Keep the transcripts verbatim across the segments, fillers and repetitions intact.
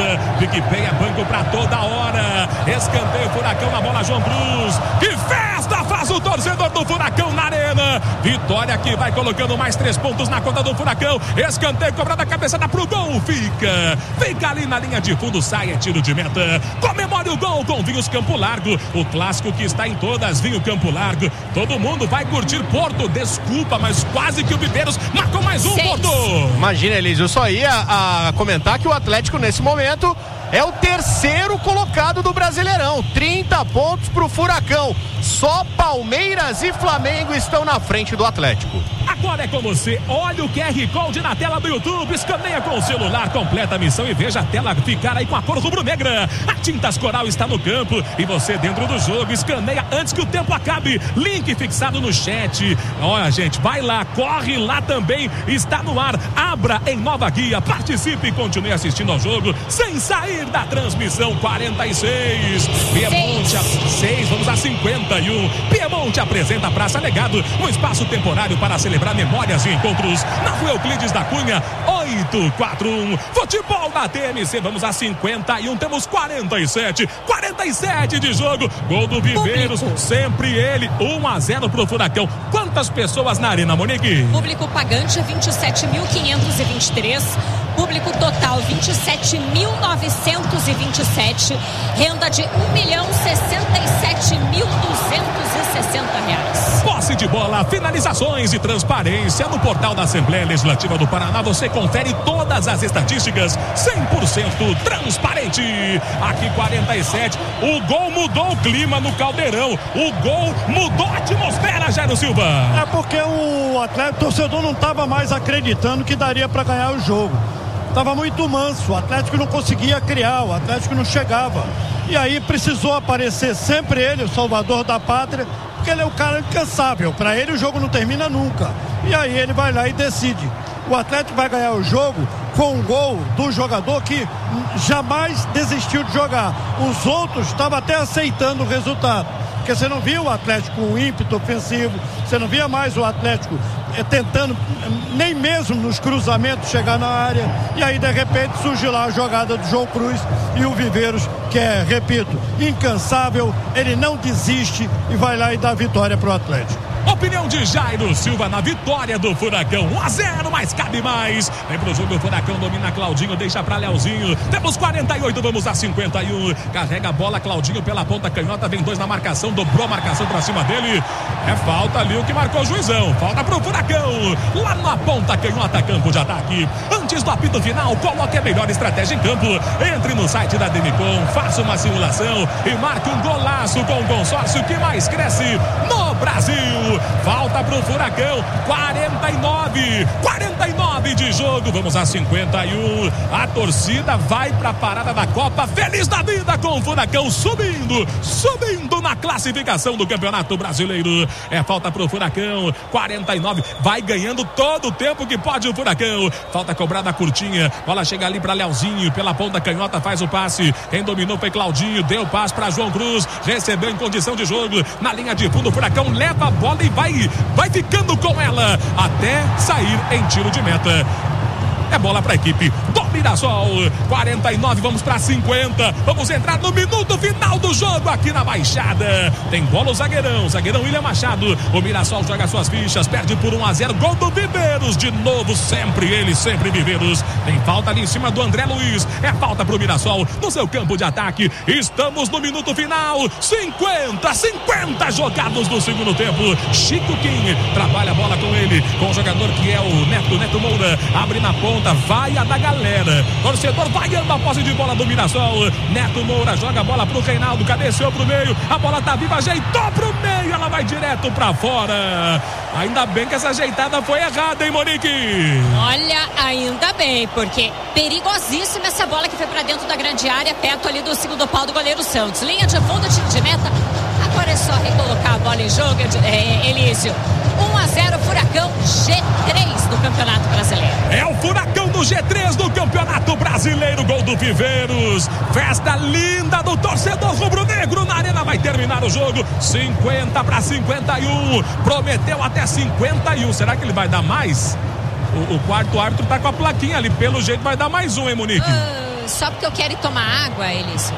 Meta. PicPay é banco pra toda hora. Escanteio, Furacão na bola, João Cruz. Que festa faz o torcedor do Furacão na arena. Vitória que vai colocando mais três pontos na conta do Furacão. Escanteio, cobrada a cabeçada pro gol. Fica, fica ali na linha de fundo, sai, é tiro de meta. Comemore o gol com Vinhos Campo Largo. O clássico que está em todas, Vinho Campo Largo. Todo mundo vai curtir Porto. Desculpa, mas quase que o Viveiros marcou mais um, Seis. Porto. Imagina, Elísio, eu só ia a comentar que o Atlético nesse momento é o terceiro colocado do Brasileirão. trinta pontos pro Furacão. Só Palmeiras e Flamengo estão na frente do Atlético. Agora é com você. Olha o Q R Code na tela do YouTube. Escaneia com o celular, completa a missão e veja a tela ficar aí com a cor rubro-negra. A Tintas Coral está no campo e você dentro do jogo. Escaneia antes que o tempo acabe. Link fixado no chat. Olha, gente, vai lá, corre lá também. Está no ar. Abra em nova guia. Participe e continue assistindo ao jogo sem sair da transmissão. quarenta e seis. Piemonte a seis. Vamos a cinquenta e um. Piemonte apresenta a Praça Legado, um espaço temporário para celebrar memórias e encontros na Rua Euclides da Cunha, oitocentos e quarenta e um. Futebol da T M C, vamos a cinquenta e um, temos quarenta e sete, quarenta e sete de jogo. Gol do Viveiros, público. Sempre ele, um a zero pro Furacão. Quantas pessoas na arena, Monique? Público pagante vinte e sete mil quinhentos e vinte e três, público total vinte e sete mil novecentos e vinte e sete, renda de um milhão sessenta e sete mil duzentos e sessenta reais. Posse de bola, finalizações e transparência no portal da Assembleia Legislativa do Paraná. Você confere todas as estatísticas, cem por cento transparente. Aqui quarenta e sete, o gol mudou o clima no Caldeirão, o gol mudou a atmosfera, Jairo Silva. É porque o Atlético, o torcedor não estava mais acreditando que daria para ganhar o jogo. Estava muito manso, o Atlético não conseguia criar, o Atlético não chegava. E aí precisou aparecer sempre ele, o salvador da pátria, porque ele é o cara incansável. Para ele o jogo não termina nunca. E aí ele vai lá e decide. O Atlético vai ganhar o jogo com um gol do jogador que jamais desistiu de jogar. Os outros estavam até aceitando o resultado. Porque você não via o Atlético com um ímpeto ofensivo, você não via mais o Atlético é, tentando, nem mesmo nos cruzamentos, chegar na área. E aí, de repente, surge lá a jogada do João Cruz e o Viveiros, que é, repito, incansável, ele não desiste e vai lá e dá vitória para o Atlético. Opinião de Jairo Silva na vitória do Furacão, um a zero, mas cabe mais. Vem pro jogo, o Furacão domina Claudinho, deixa pra Leozinho. Temos quarenta e oito, vamos a cinquenta e um. Carrega a bola, Claudinho pela ponta canhota, vem dois na marcação, dobrou a marcação pra cima dele. É falta ali o que marcou o juizão. Falta pro Furacão, lá na ponta canhota, campo de ataque. Antes do apito final, coloque a melhor estratégia em campo. Entre no site da Demicon, faça uma simulação e marque um golaço com o consórcio que mais cresce no Brasil. Falta pro Furacão, quarenta e nove, quarenta e nove de jogo, vamos a cinquenta e um. A torcida vai pra parada da Copa, feliz da vida com o Furacão subindo, subindo na classificação do Campeonato Brasileiro. É falta pro Furacão, quarenta e nove, vai ganhando todo o tempo que pode o Furacão. Falta cobrada curtinha, bola chega ali pra Leozinho, pela ponta canhota faz o passe, quem dominou foi Claudinho, deu passe pra João Cruz, recebeu em condição de jogo, na linha de fundo o Furacão leva a bola e vai, vai ficando com ela até sair em tiro de meta. É bola para a equipe do Mirassol. quarenta e nove, vamos para cinquenta. Vamos entrar no minuto final do jogo aqui na Baixada. Tem bola o zagueirão, zagueirão William Machado. O Mirassol joga suas fichas, perde por um a zero. Gol do Viveiros, de novo, sempre ele, sempre Viveiros. Tem falta ali em cima do André Luiz. É falta pro Mirassol no seu campo de ataque. Estamos no minuto final. cinquenta, cinquenta jogados no segundo tempo. Chico Kim trabalha a bola com ele, com o jogador que é o Neto, Neto Moura. Abre na ponta. Vai a da galera, torcedor vaiando a posse de bola do Mirassol. Neto Moura joga a bola pro Reinaldo, cabeceou pro meio, a bola tá viva, ajeitou pro meio, ela vai direto pra fora. Ainda bem que essa ajeitada foi errada, hein, Monique? Olha, ainda bem, porque perigosíssima essa bola que foi pra dentro da grande área, perto ali do segundo pau do goleiro Santos. Linha de fundo, tiro de meta. Agora é só recolocar a bola em jogo, é, Elísio. um a zero, Furacão, G três do Campeonato Brasileiro. É o Furacão do G três do Campeonato Brasileiro, gol do Viveiros. Festa linda do torcedor rubro-negro na arena, vai terminar o jogo. cinquenta para cinquenta e um. Prometeu até cinquenta e um. Será que ele vai dar mais? O, o quarto árbitro tá com a plaquinha ali, pelo jeito vai dar mais um, hein, Monique? Uh... só porque eu quero ir tomar água, Elício?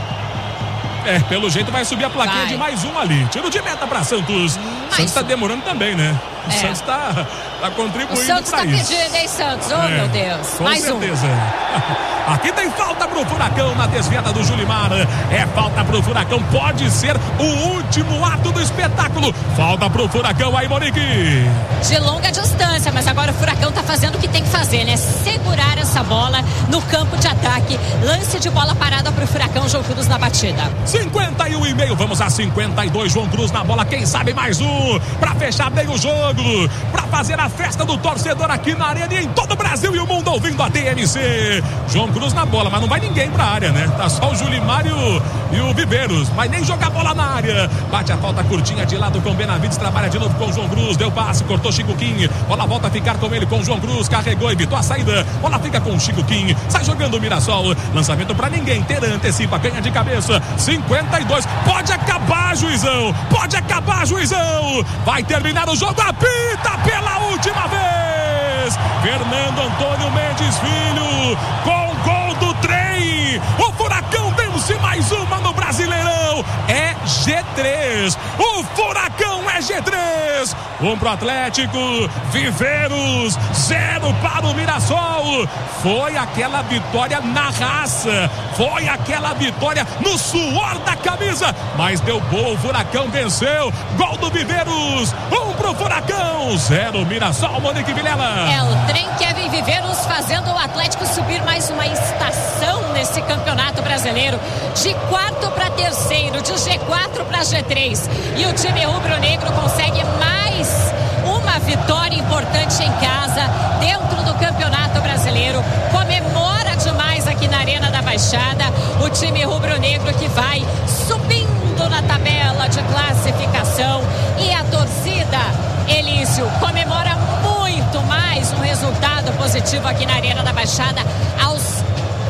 É, pelo jeito vai subir a plaquinha Vai. de mais um ali. Tiro de meta pra Santos. Mais Santos tá um. demorando também, né? O É. Santos tá, tá contribuindo O Santos pra tá isso. pedindo, hein, Santos? Oh, É, meu Deus. Com Mais certeza. Aqui tem falta pro Furacão na desviada do Julimar. É falta pro Furacão. Pode ser o último ato do espetáculo. Falta pro Furacão aí, Monique. um. De longa distância, mas agora o Furacão tá fazendo o que tem que fazer, né? Segurar essa bola no campo de ataque. Lance de bola parada pro Furacão, João Cruz na batida. cinquenta e um e meio, vamos a cinquenta e dois. João Cruz na bola, quem sabe mais um pra fechar bem o jogo, pra fazer a festa do torcedor aqui na arena e em todo o Brasil e o mundo ouvindo a T M C. João Cruz na bola, mas não vai ninguém pra área, né? Tá só o Julimar e o, e o Viveiros, vai nem jogar bola na área. Bate a falta curtinha de lado com o Benavides, trabalha de novo com o João Cruz, deu passe, cortou Chico Kim, bola volta a ficar com ele, com o João Cruz, carregou, evitou a saída, bola fica com o Chico Kim, sai jogando o Mirassol, lançamento pra ninguém, Teran antecipa, ganha de cabeça, cinquenta e dois, pode acabar, juizão, pode acabar, juizão, vai terminar o jogo, apita pela última vez, Fernando Antônio Mendes Filho, com o gol do trem, o Furacão vence mais uma no Brasileirão, é G três, o Furacão é G três, um pro Atlético, Viveiros, zero para o Mirassol, foi aquela vitória na raça, foi aquela vitória no suor da camisa, mas deu boa, o Furacão venceu, gol do Viveiros, um pro Furacão, zero Mirassol, Monique Vilela. É o trem Kevin Viveiros fazendo o Atlético subir mais uma estação nesse campeonato brasileiro, de quarto para terceiro, de G quatro para G três, e o time rubro-negro consegue mais uma vitória importante em casa dentro do campeonato brasileiro, comemora demais aqui na Arena da Baixada o time rubro-negro que vai subindo na tabela de classificação, e a torcida, Elício, comemora muito mais um resultado positivo aqui na Arena da Baixada aos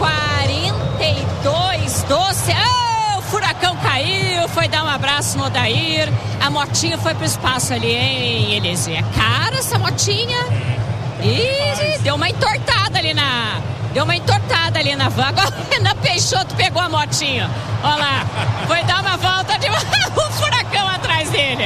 quarenta e dois doce. Oh, o Furacão caiu, foi dar um abraço no Odair, a motinha foi pro espaço ali, hein, Elício? É cara essa motinha? Ih, deu uma entortada ali na... Deu uma entortada ali na van. Agora o Renan Peixoto pegou a motinha. Olha lá, foi dar uma volta de... o Furacão atrás dele.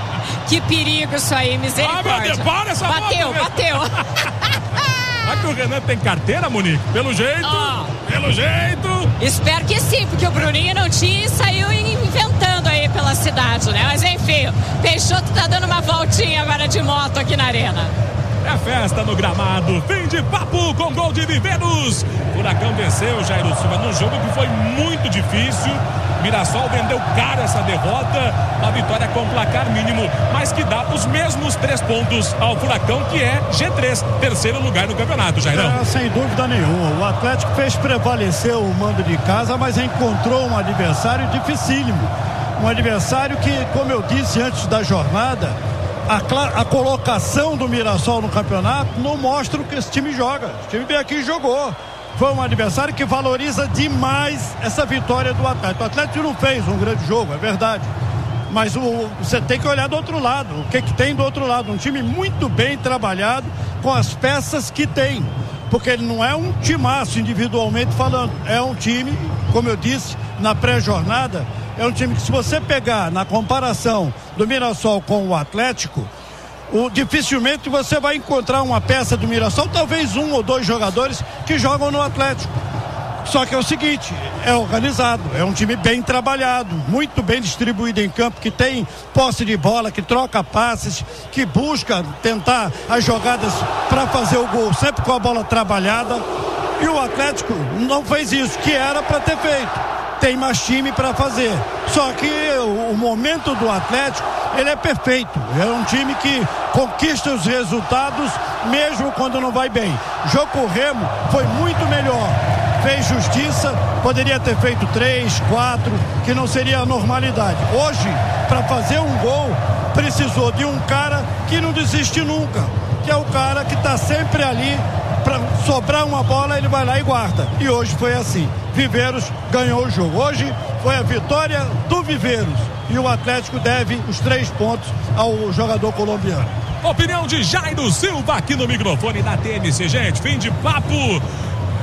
Que perigo isso aí, misericórdia. Ah, meu Deus, para essa bateu, moto, bateu. Será que o Renan tem carteira, Monique? Pelo jeito, Oh. pelo jeito. Espero que sim, porque o Bruninho não tinha e saiu inventando aí pela cidade, né? Mas enfim, Peixoto tá dando uma voltinha agora de moto aqui na arena. É festa no gramado, fim de papo com gol de Viveiros. Furacão venceu, Jair Silva, num jogo que foi muito difícil. Mirassol vendeu caro essa derrota, uma vitória com placar mínimo, mas que dá os mesmos três pontos ao Furacão, que é G três, terceiro lugar no campeonato, Jairão. É, sem dúvida nenhuma. O Atlético fez prevalecer o mando de casa, mas encontrou um adversário dificílimo. Um adversário que, como eu disse antes da jornada, a, a colocação do Mirassol no campeonato não mostra o que esse time joga. O time veio aqui e jogou. Foi um adversário que valoriza demais essa vitória do Atlético. O Atlético não fez um grande jogo, é verdade. Mas o, você tem que olhar do outro lado. O que, que tem do outro lado? Um time muito bem trabalhado com as peças que tem. Porque ele não é um timaço individualmente falando. É um time, como eu disse, na pré-jornada, é um time que, se você pegar na comparação do Mirassol com o Atlético, o, dificilmente você vai encontrar uma peça do Mirassol, talvez um ou dois jogadores que jogam no Atlético. Só que é o seguinte, é organizado, é um time bem trabalhado, muito bem distribuído em campo, que tem posse de bola, que troca passes, que busca tentar as jogadas para fazer o gol, sempre com a bola trabalhada. E o Atlético não fez isso, que era para ter feito. Tem mais time para fazer. Só que o, o momento do Atlético, ele é perfeito. É um time que conquista os resultados mesmo quando não vai bem. Jogo com o Remo foi muito melhor. Fez justiça, poderia ter feito três, quatro, que não seria a normalidade. Hoje, para fazer um gol, precisou de um cara que não desiste nunca, que é o cara que está sempre ali. Para sobrar uma bola, ele vai lá e guarda. E hoje foi assim. Viveiros ganhou o jogo. Hoje foi a vitória do Viveiros. E o Atlético deve os três pontos ao jogador colombiano. Opinião de Jairo Silva aqui no microfone da T M C, gente. Fim de papo.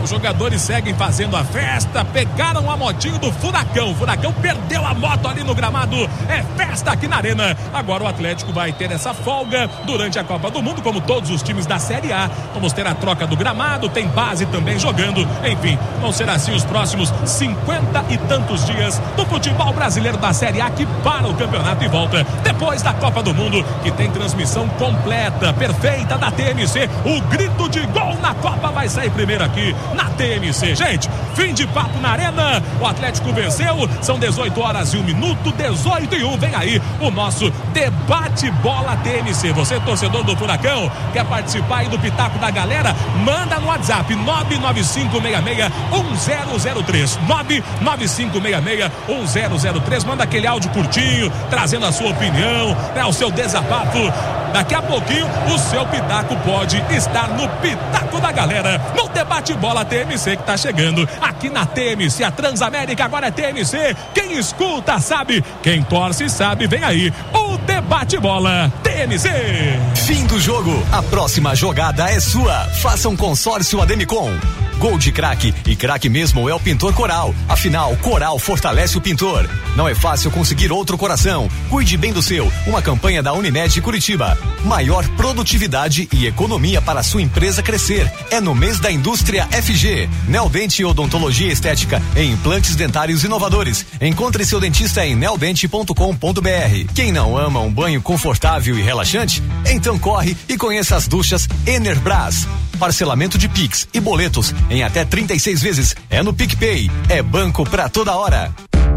Os jogadores seguem fazendo a festa, pegaram a motinho do Furacão. O Furacão perdeu a moto ali no gramado. É festa aqui na Arena. Agora o Atlético vai ter essa folga durante a Copa do Mundo, como todos os times da Série A. Vamos ter a troca do gramado, tem base também jogando. Enfim, vão ser assim os próximos cinquenta e tantos dias do futebol brasileiro da Série A, que para o campeonato e volta depois da Copa do Mundo, que tem transmissão completa, perfeita da T M C. O grito de gol na Copa vai sair primeiro aqui na T M C. Gente, fim de papo na Arena. O Atlético venceu. São dezoito horas e um minuto, dezoito e um. Vem aí o nosso debate bola T M C. Você, torcedor do Furacão, quer participar aí do Pitaco da galera? Manda no WhatsApp nove nove cinco seis seis um zero zero três. nove nove cinco seis seis um zero zero três. Manda aquele áudio curtinho, trazendo a sua opinião, né, o seu desabafo. Daqui a pouquinho o seu pitaco pode estar no Pitaco da galera, no debate bola T M C, que tá chegando aqui na T M C. A Transamérica agora é T M C. Quem escuta sabe, quem torce sabe. Vem aí o debate bola T M C. Fim do jogo, a próxima jogada é sua. Faça um consórcio Ademicon. Gol de craque, e craque mesmo é o Pintor Coral. Afinal, Coral fortalece o pintor. Não é fácil conseguir outro coração. Cuide bem do seu. Uma campanha da Unimed Curitiba. Maior produtividade e economia para sua empresa crescer. É no mês da indústria F G. Neodente Odontologia Estética em implantes dentários inovadores. Encontre seu dentista em neodente ponto com ponto br. Quem não ama um banho confortável e relaxante? Então corre e conheça as duchas Enerbras. Parcelamento de Pix e boletos em até trinta e seis vezes. É no PicPay. É banco pra toda hora.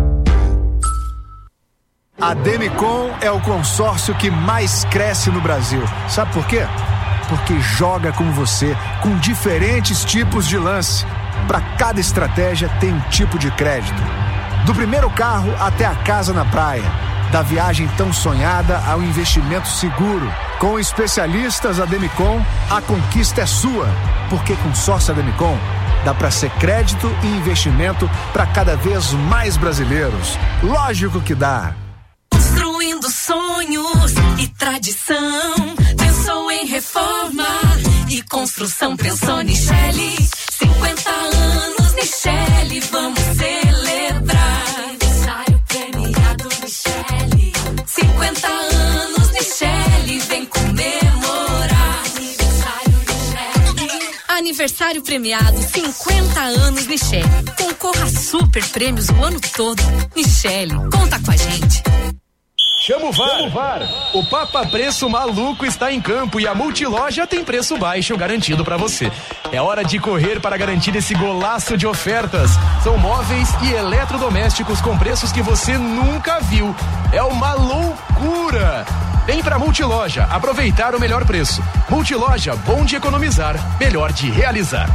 A Demicon é o consórcio que mais cresce no Brasil. Sabe por quê? Porque joga com você, com diferentes tipos de lance. Para cada estratégia tem um tipo de crédito. Do primeiro carro até a casa na praia. Da viagem tão sonhada ao investimento seguro. Com especialistas Ademicon, a conquista é sua. Porque com sócio Ademicon, dá para ser crédito e investimento para cada vez mais brasileiros. Lógico que dá. Construindo sonhos e tradição. Pensou em reforma e construção. Pensou Nichelle. cinquenta anos Nichelle, vamos celebrar. Aniversário premiado Nichelle. cinquenta anos Nichelle, vem comemorar. Aniversário Nichelle. Aniversário premiado cinquenta anos Nichelle. Concorra a super prêmios o ano todo. Nichelle, conta com a gente. Chama o V A R. Chama o V A R. O Papa Preço Maluco está em campo e a Multiloja tem preço baixo garantido para você. É hora de correr para garantir esse golaço de ofertas. São móveis e eletrodomésticos com preços que você nunca viu. É uma loucura. Vem pra Multiloja aproveitar o melhor preço. Multiloja, bom de economizar, melhor de realizar.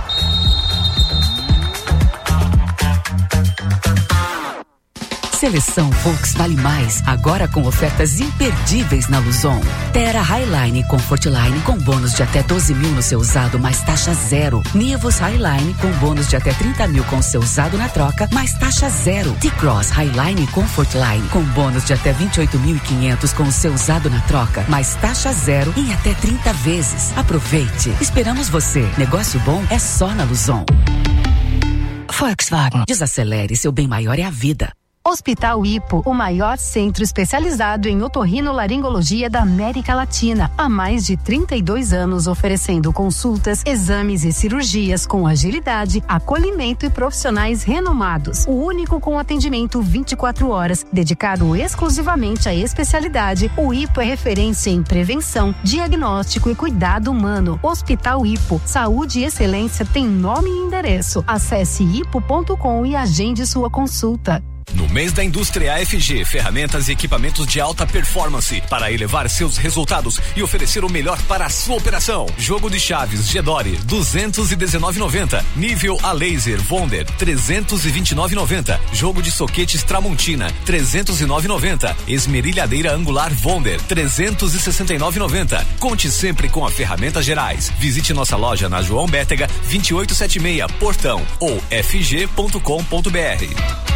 Seleção Volks vale mais, agora com ofertas imperdíveis na Luzon. Terra Highline Comfortline com bônus de até doze mil no seu usado, mais taxa zero. Nivus Highline com bônus de até trinta mil com seu usado na troca, mais taxa zero. T-Cross Highline Comfortline com bônus de até vinte e oito mil e quinhentos com o seu usado na troca, mais taxa zero em até trinta vezes. Aproveite, esperamos você. Negócio bom é só na Luzon. Volkswagen. Desacelere, seu bem maior é a vida. Hospital Hipo, o maior centro especializado em otorrinolaringologia da América Latina. Há mais de trinta e dois anos oferecendo consultas, exames e cirurgias com agilidade, acolhimento e profissionais renomados. O único com atendimento vinte e quatro horas, dedicado exclusivamente à especialidade. O Hipo é referência em prevenção, diagnóstico e cuidado humano. Hospital Hipo, saúde e excelência tem nome e endereço. Acesse hipo ponto com e agende sua consulta. No mês da indústria A F G, ferramentas e equipamentos de alta performance para elevar seus resultados e oferecer o melhor para a sua operação. Jogo de chaves Gedore, duzentos e dezenove reais e noventa centavos. Nível a laser Wonder, trezentos e vinte e nove reais e noventa centavos. Jogo de soquetes Tramontina, trezentos e nove reais e noventa centavos. Esmerilhadeira angular Wonder, trezentos e sessenta e nove reais e noventa centavos. Conte sempre com a Ferramentas Gerais. Visite nossa loja na João Bétega, vinte e oito setenta e seis, Portão, ou f g ponto com ponto b r.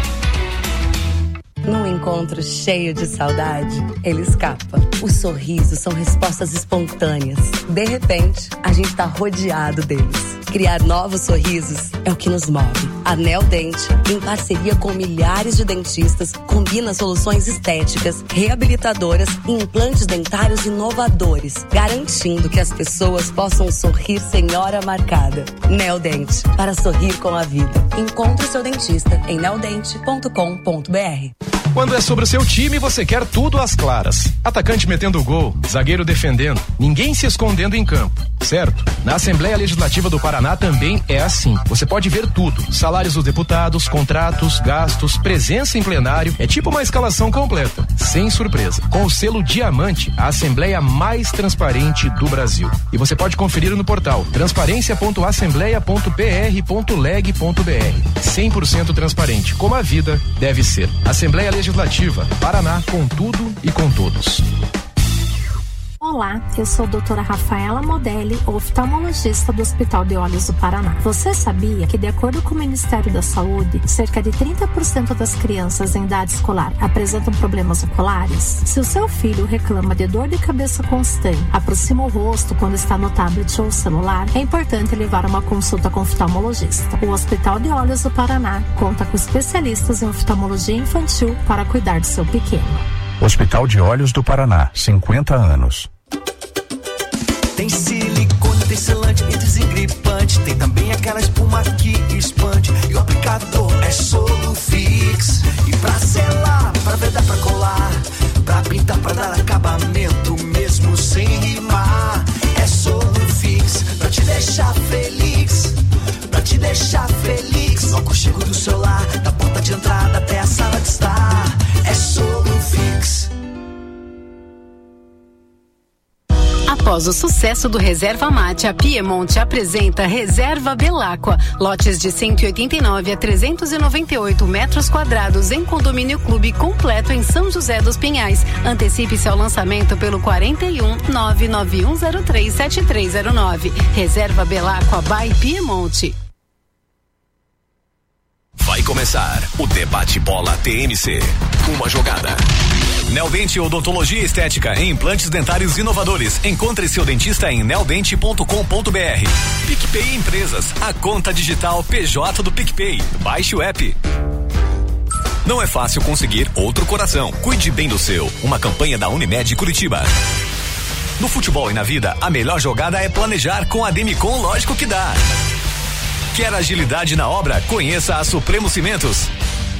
Num encontro cheio de saudade, ele escapa. Os sorrisos são respostas espontâneas. De repente, a gente tá rodeado deles. Criar novos sorrisos é o que nos move. A Neodente, em parceria com milhares de dentistas, combina soluções estéticas, reabilitadoras e implantes dentários inovadores, garantindo que as pessoas possam sorrir sem hora marcada. Neodente, para sorrir com a vida. Encontre o seu dentista em neodente ponto com ponto b r. Quando é sobre o seu time, você quer tudo às claras. Atacante metendo gol, zagueiro defendendo, ninguém se escondendo em campo, certo? Na Assembleia Legislativa do Paraná também é assim. Você pode ver tudo: salários dos deputados, contratos, gastos, presença em plenário. É tipo uma escalação completa, sem surpresa. Com o selo Diamante, a Assembleia mais transparente do Brasil. E você pode conferir no portal transparência ponto assembleia ponto p r ponto leg ponto b r. cem por cento transparente, como a vida deve ser. Assembleia Legislativa, Paraná, com tudo e com todos. Olá, eu sou a doutora Rafaela Modelli, oftalmologista do Hospital de Olhos do Paraná. Você sabia que, de acordo com o Ministério da Saúde, cerca de trinta por cento das crianças em idade escolar apresentam problemas oculares? Se o seu filho reclama de dor de cabeça constante, aproxima o rosto quando está no tablet ou celular, é importante levar uma consulta com o oftalmologista. O Hospital de Olhos do Paraná conta com especialistas em oftalmologia infantil para cuidar do seu pequeno. Hospital de Olhos do Paraná, cinquenta anos. Tem silicone, tem selante e desengripante. Tem também aquela espuma que expande. E o aplicador é Solufix. E pra selar, pra vedar, pra colar, pra pintar, pra dar acabamento, mesmo sem rimar. É Solufix, pra te deixar feliz. Pra te deixar feliz. No aconchego do celular, da porta de entrada até a sala de estar. É Solufix. Após o sucesso do Reserva Mate, a Piemonte apresenta Reserva Belacqua. Lotes de cento e oitenta e nove a trezentos e noventa e oito metros quadrados em condomínio clube completo em São José dos Pinhais. Antecipe-se ao lançamento pelo quarenta e um, nove nove um zero três, sete três zero nove. Reserva Belacqua by Piemonte. Vai começar o Debate Bola T M C. Uma jogada. Neodente Odontologia Estética e implantes dentários inovadores. Encontre seu dentista em neodente ponto com ponto b r. PicPay Empresas, a conta digital P J do PicPay. Baixe o app. Não é fácil conseguir outro coração. Cuide bem do seu. Uma campanha da Unimed Curitiba. No futebol e na vida, a melhor jogada é planejar. Com a Demicon, lógico que dá. Quer agilidade na obra? Conheça a Supremo Cimentos.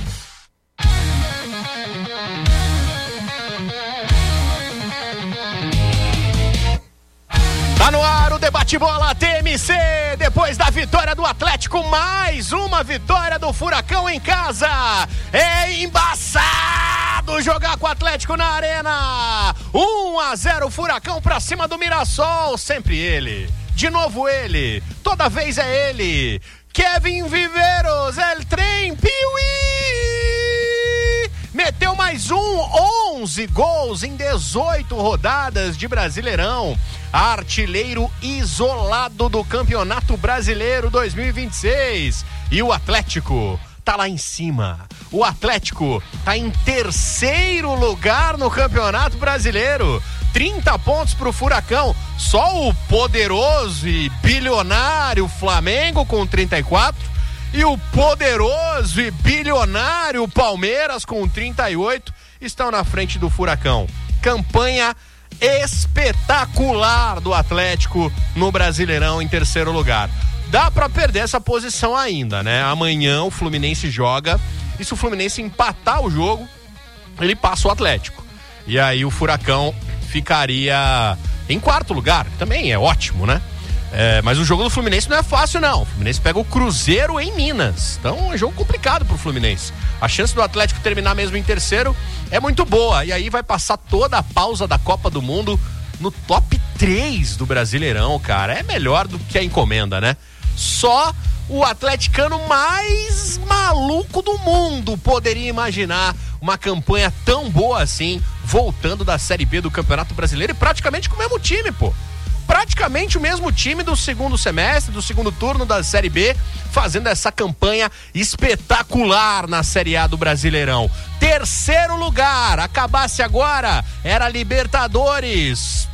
Tá no ar o Debate Bola T M C. Depois da vitória do Atlético, mais uma vitória do Furacão em casa. É embaçado jogar com o Atlético na arena. um a zero Furacão pra cima do Mirassol. Sempre ele. De novo ele. Toda vez é ele. Kevin Viveiros, El Trem, Piuí. Meteu mais um, onze gols em dezoito rodadas de Brasileirão. Artilheiro isolado do Campeonato Brasileiro dois mil e vinte e seis. E o Atlético tá lá em cima. O Atlético tá em terceiro lugar no Campeonato Brasileiro. trinta pontos pro Furacão. Só o poderoso e bilionário Flamengo com trinta e quatro e o poderoso e bilionário Palmeiras com trinta e oito estão na frente do Furacão. Campanha espetacular do Atlético no Brasileirão em terceiro lugar. Dá pra perder essa posição ainda, né? Amanhã o Fluminense joga e se o Fluminense empatar o jogo, ele passa o Atlético. E aí o Furacão ficaria em quarto lugar, também é ótimo, né? É, mas o jogo do Fluminense não é fácil, não. O Fluminense pega o Cruzeiro em Minas. Então é um jogo complicado pro Fluminense. A chance do Atlético terminar mesmo em terceiro é muito boa. E aí vai passar toda a pausa da Copa do Mundo no top três do Brasileirão, cara. É melhor do que a encomenda, né? Só o atleticano mais maluco do mundo poderia imaginar uma campanha tão boa assim, voltando da Série B do Campeonato Brasileiro e praticamente com o mesmo time, pô. Praticamente o mesmo time do segundo semestre, do segundo turno da Série B, fazendo essa campanha espetacular na Série A do Brasileirão. Terceiro lugar, acabasse agora, era Libertadores.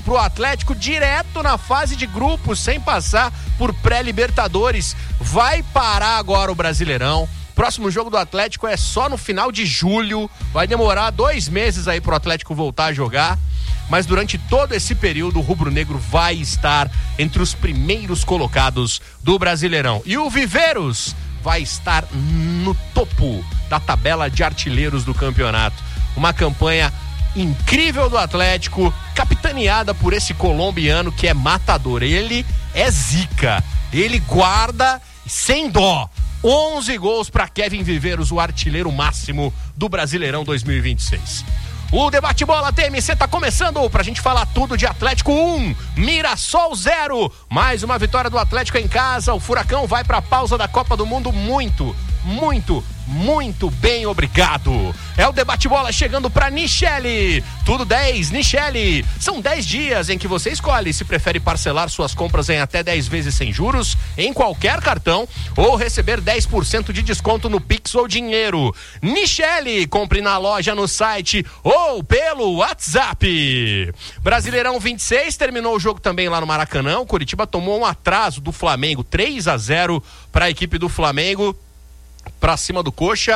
pro Atlético direto na fase de grupos, sem passar por pré-Libertadores. Vai parar agora o Brasileirão. Próximo jogo do Atlético é só no final de julho. Vai demorar dois meses aí pro Atlético voltar a jogar. Mas durante todo esse período, o rubro-negro vai estar entre os primeiros colocados do Brasileirão. E o Viveiros vai estar no topo da tabela de artilheiros do campeonato. Uma campanha incrível do Atlético, capitaneada por esse colombiano que é matador. Ele é zica, ele guarda sem dó. onze gols para Kevin Viveiros, o artilheiro máximo do Brasileirão dois mil e vinte e seis. O Debate Bola T M C tá começando pra gente falar tudo de Atlético um, Mirassol zero. Mais uma vitória do Atlético em casa. O Furacão vai pra pausa da Copa do Mundo muito, muito, muito bem, obrigado. É o Debate Bola chegando pra Nichelle. Tudo dez, Nichelle. São dez dias em que você escolhe se prefere parcelar suas compras em até dez vezes sem juros, em qualquer cartão, ou receber dez por cento de desconto no Pix ou dinheiro. Nichelle, compre na loja, no site ou pelo WhatsApp. Brasileirão vinte e seis, terminou o jogo também lá no Maracanã. O Coritiba tomou um atraso do Flamengo, três a zero para a equipe do Flamengo, pra cima do Coxa.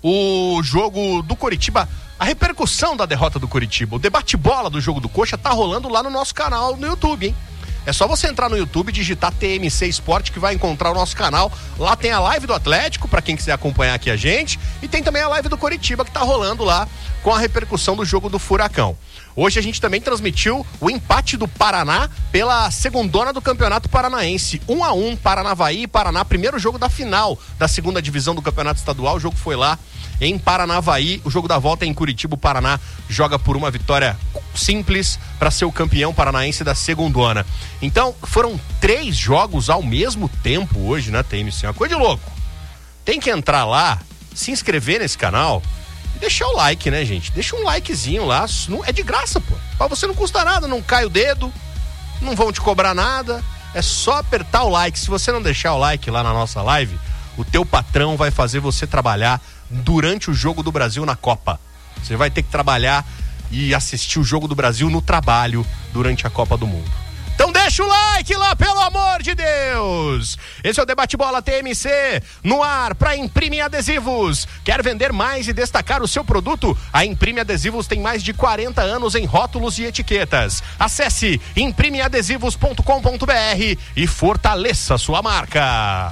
O jogo do Coritiba, a repercussão da derrota do Coritiba, o debate bola do jogo do Coxa tá rolando lá no nosso canal no YouTube, hein? É só você entrar no YouTube e digitar T M C Esporte que vai encontrar o nosso canal. Lá tem a live do Atlético, pra quem quiser acompanhar aqui a gente, e tem também a live do Coritiba que tá rolando lá com a repercussão do jogo do Furacão. Hoje a gente também transmitiu o empate do Paraná pela segundona do Campeonato Paranaense. um a um, Paranavaí e Paraná, primeiro jogo da final da segunda divisão do Campeonato Estadual. O jogo foi lá em Paranavaí. O jogo da volta é em Curitiba. O Paraná joga por uma vitória simples para ser o campeão paranaense da segundona. Então, foram três jogos ao mesmo tempo hoje na T M C. Uma coisa de louco. Tem que entrar lá, se inscrever nesse canal, deixar o like, né, gente? Deixa um likezinho lá, é de graça, pô. Pra você não custa nada, não cai o dedo, não vão te cobrar nada, é só apertar o like. Se você não deixar o like lá na nossa live, o teu patrão vai fazer você trabalhar durante o jogo do Brasil na Copa. Você vai ter que trabalhar e assistir o jogo do Brasil no trabalho durante a Copa do Mundo. Então deixa o like lá, pelo amor de Deus! Esse é o Debate Bola T M C, no ar para Imprime Adesivos. Quer vender mais e destacar o seu produto? A Imprime Adesivos tem mais de quarenta anos em rótulos e etiquetas. Acesse imprime adesivos ponto com ponto b r e fortaleça sua marca.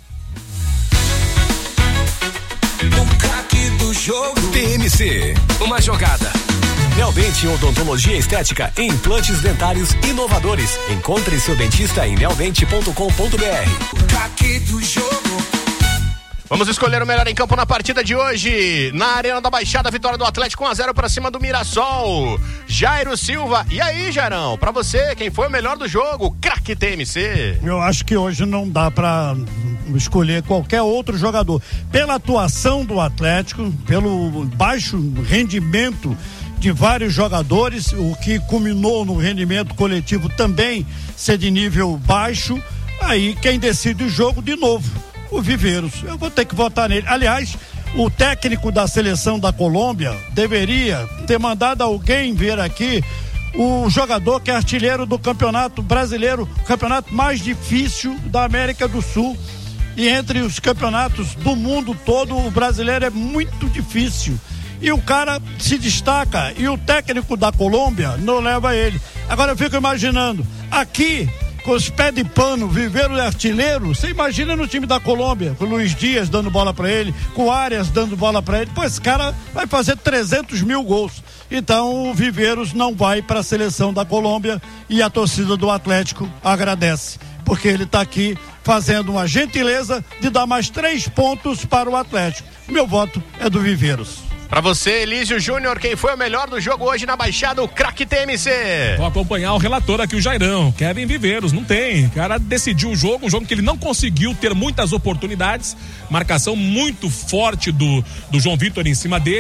O craque do jogo. T M C, uma jogada. Neodente Odontologia Estética e implantes dentários inovadores. Encontre seu dentista em neodente ponto com ponto b r. O craque do jogo. Vamos escolher o melhor em campo na partida de hoje. Na Arena da Baixada, vitória do Atlético um a zero para cima do Mirassol. Jairo Silva. E aí, Jairão? Pra você, quem foi o melhor do jogo? Craque T M C. Eu acho que hoje não dá pra escolher qualquer outro jogador. Pela atuação do Atlético, pelo baixo rendimento de vários jogadores, o que culminou no rendimento coletivo também ser de nível baixo, aí quem decide o jogo de novo, o Viveiros. Eu vou ter que votar nele. Aliás, o técnico da seleção da Colômbia deveria ter mandado alguém ver aqui o jogador que é artilheiro do Campeonato Brasileiro, o campeonato mais difícil da América do Sul, e entre os campeonatos do mundo todo, o brasileiro é muito difícil. E o cara se destaca, e o técnico da Colômbia não leva ele. Agora eu fico imaginando, aqui, com os pés de pano, Viveiros artilheiro, você imagina no time da Colômbia, com o Luiz Dias dando bola pra ele, com o Arias dando bola pra ele, pô, esse cara vai fazer trezentos mil gols. Então o Viveiros não vai para a seleção da Colômbia e a torcida do Atlético agradece, porque ele tá aqui fazendo uma gentileza de dar mais três pontos para o Atlético. Meu voto é do Viveiros. Pra você, Elísio Júnior, quem foi o melhor do jogo hoje na Baixada, o craque T M C? Vou acompanhar o relator aqui, o Jairão, Kevin Viveiros, não tem, o cara decidiu o jogo, um jogo que ele não conseguiu ter muitas oportunidades, marcação muito forte do, do João Vitor em cima dele,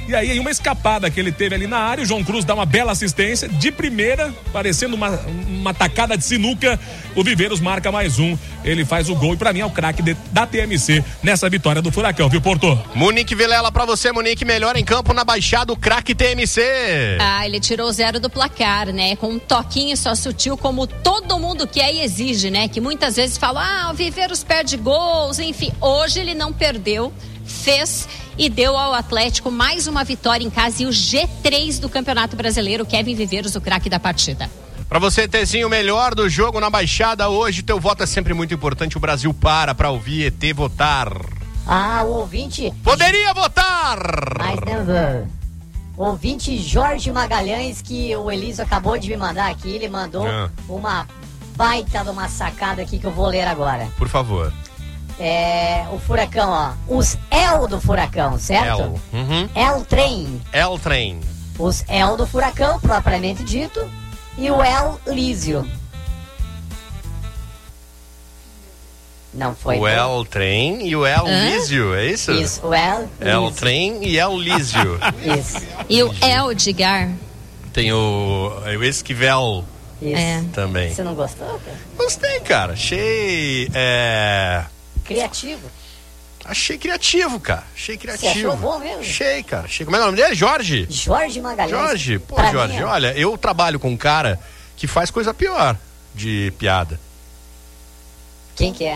E aí, em uma escapada que ele teve ali na área, o João Cruz dá uma bela assistência de primeira, parecendo uma, uma tacada de sinuca. O Viveiros marca mais um. Ele faz o gol e pra mim é o craque da T M C nessa vitória do Furacão, viu, Porto? Monique Vilela pra você, Monique, melhor em campo na Baixada, o craque T M C. Ah, ele tirou zero do placar, né? Com um toquinho só sutil, como todo mundo quer e exige, né? Que muitas vezes fala, ah, o Viveiros perde gols, enfim. Hoje ele não perdeu, fez e deu ao Atlético mais uma vitória em casa e o G três do Campeonato Brasileiro. Kevin Viveiros, o craque da partida. Pra você, Tezinho, o melhor do jogo na Baixada hoje, teu voto é sempre muito importante. O Brasil para pra ouvir E T votar. Ah, o ouvinte... Poderia votar! Mas não, o ouvinte Jorge Magalhães, que o Eliso acabou de me mandar aqui, ele mandou ah. uma baita de uma sacada aqui que eu vou ler agora. Por favor. É, o Furacão, ó. Os El do Furacão, certo? El. Uhum. El Trem. El Trem. Os El do Furacão, propriamente dito. E o El Lísio. Não foi. O El Trem e o El Lísio, é isso? Isso, o El Lísio. El Trem e El Lísio. Isso. E o El Edgar. Tem o, o Esquivel. Isso. É. Também. Você não gostou, cara? Gostei, cara. Achei. É... Criativo. Achei criativo, cara. Achei criativo. Você achou bom mesmo? Achei, cara. Achei. Como é o nome dele? Jorge? Jorge Magalhães. Jorge? Pô, pra Jorge, mim, olha, eu trabalho com um cara que faz coisa pior de piada. Quem que é?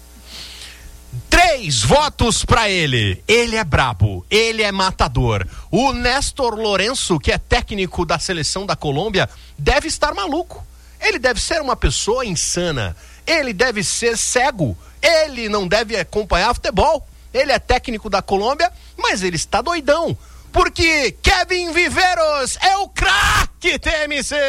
Três votos pra ele. Ele é brabo, ele é matador. O Néstor Lourenço, que é técnico da seleção da Colômbia, deve estar maluco. Ele deve ser uma pessoa insana. Ele deve ser cego. Ele não deve acompanhar futebol. Ele é técnico da Colômbia, mas ele está doidão. Porque Kevin Viveiros é o craque T M C!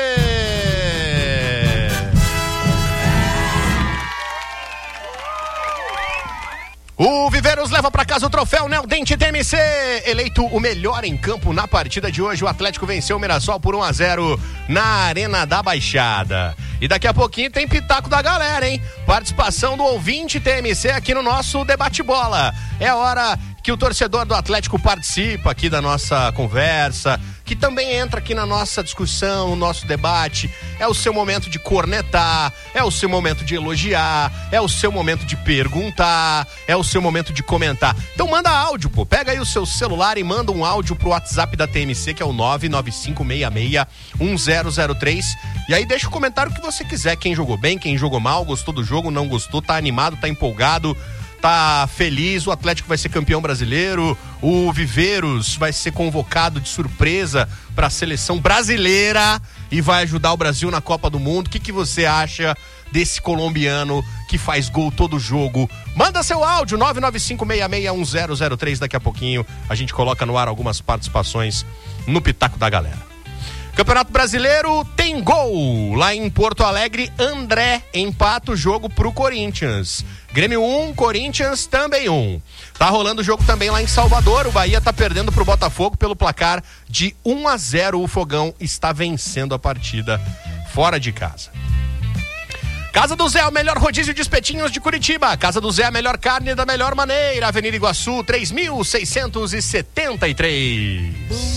O Viveiros leva para casa o troféu Neodente T M C, eleito o melhor em campo na partida de hoje. O Atlético venceu o Mirassol por um a zero na Arena da Baixada. E daqui a pouquinho tem pitaco da galera, hein? Participação do ouvinte T M C aqui no nosso Debate Bola. É hora que o torcedor do Atlético participa aqui da nossa conversa, que também entra aqui na nossa discussão, no nosso debate. É o seu momento de cornetar, é o seu momento de elogiar, é o seu momento de perguntar, é o seu momento de comentar. Então manda áudio, pô. Pega aí o seu celular e manda um áudio pro WhatsApp da T M C, que é o nove nove cinco seis seis um zero zero três. E aí deixa o comentário que você quiser. Quem jogou bem, quem jogou mal, gostou do jogo, não gostou, tá animado, tá empolgado, tá feliz, o Atlético vai ser campeão brasileiro, o Viveiros vai ser convocado de surpresa para a seleção brasileira e vai ajudar o Brasil na Copa do Mundo. O que, que você acha desse colombiano que faz gol todo jogo? Manda seu áudio, nove nove cinco seis seis um zero zero três. Daqui a pouquinho a gente coloca no ar algumas participações no Pitaco da Galera. Campeonato Brasileiro tem gol lá em Porto Alegre. André empata o jogo pro Corinthians. Grêmio um, Corinthians também um. Tá rolando o jogo também lá em Salvador. O Bahia tá perdendo pro Botafogo pelo placar de um a zero. O Fogão está vencendo a partida fora de casa. Casa do Zé, o melhor rodízio de espetinhos de Curitiba. Casa do Zé, a melhor carne da melhor maneira. Avenida Iguaçu, três mil seiscentos e setenta e três.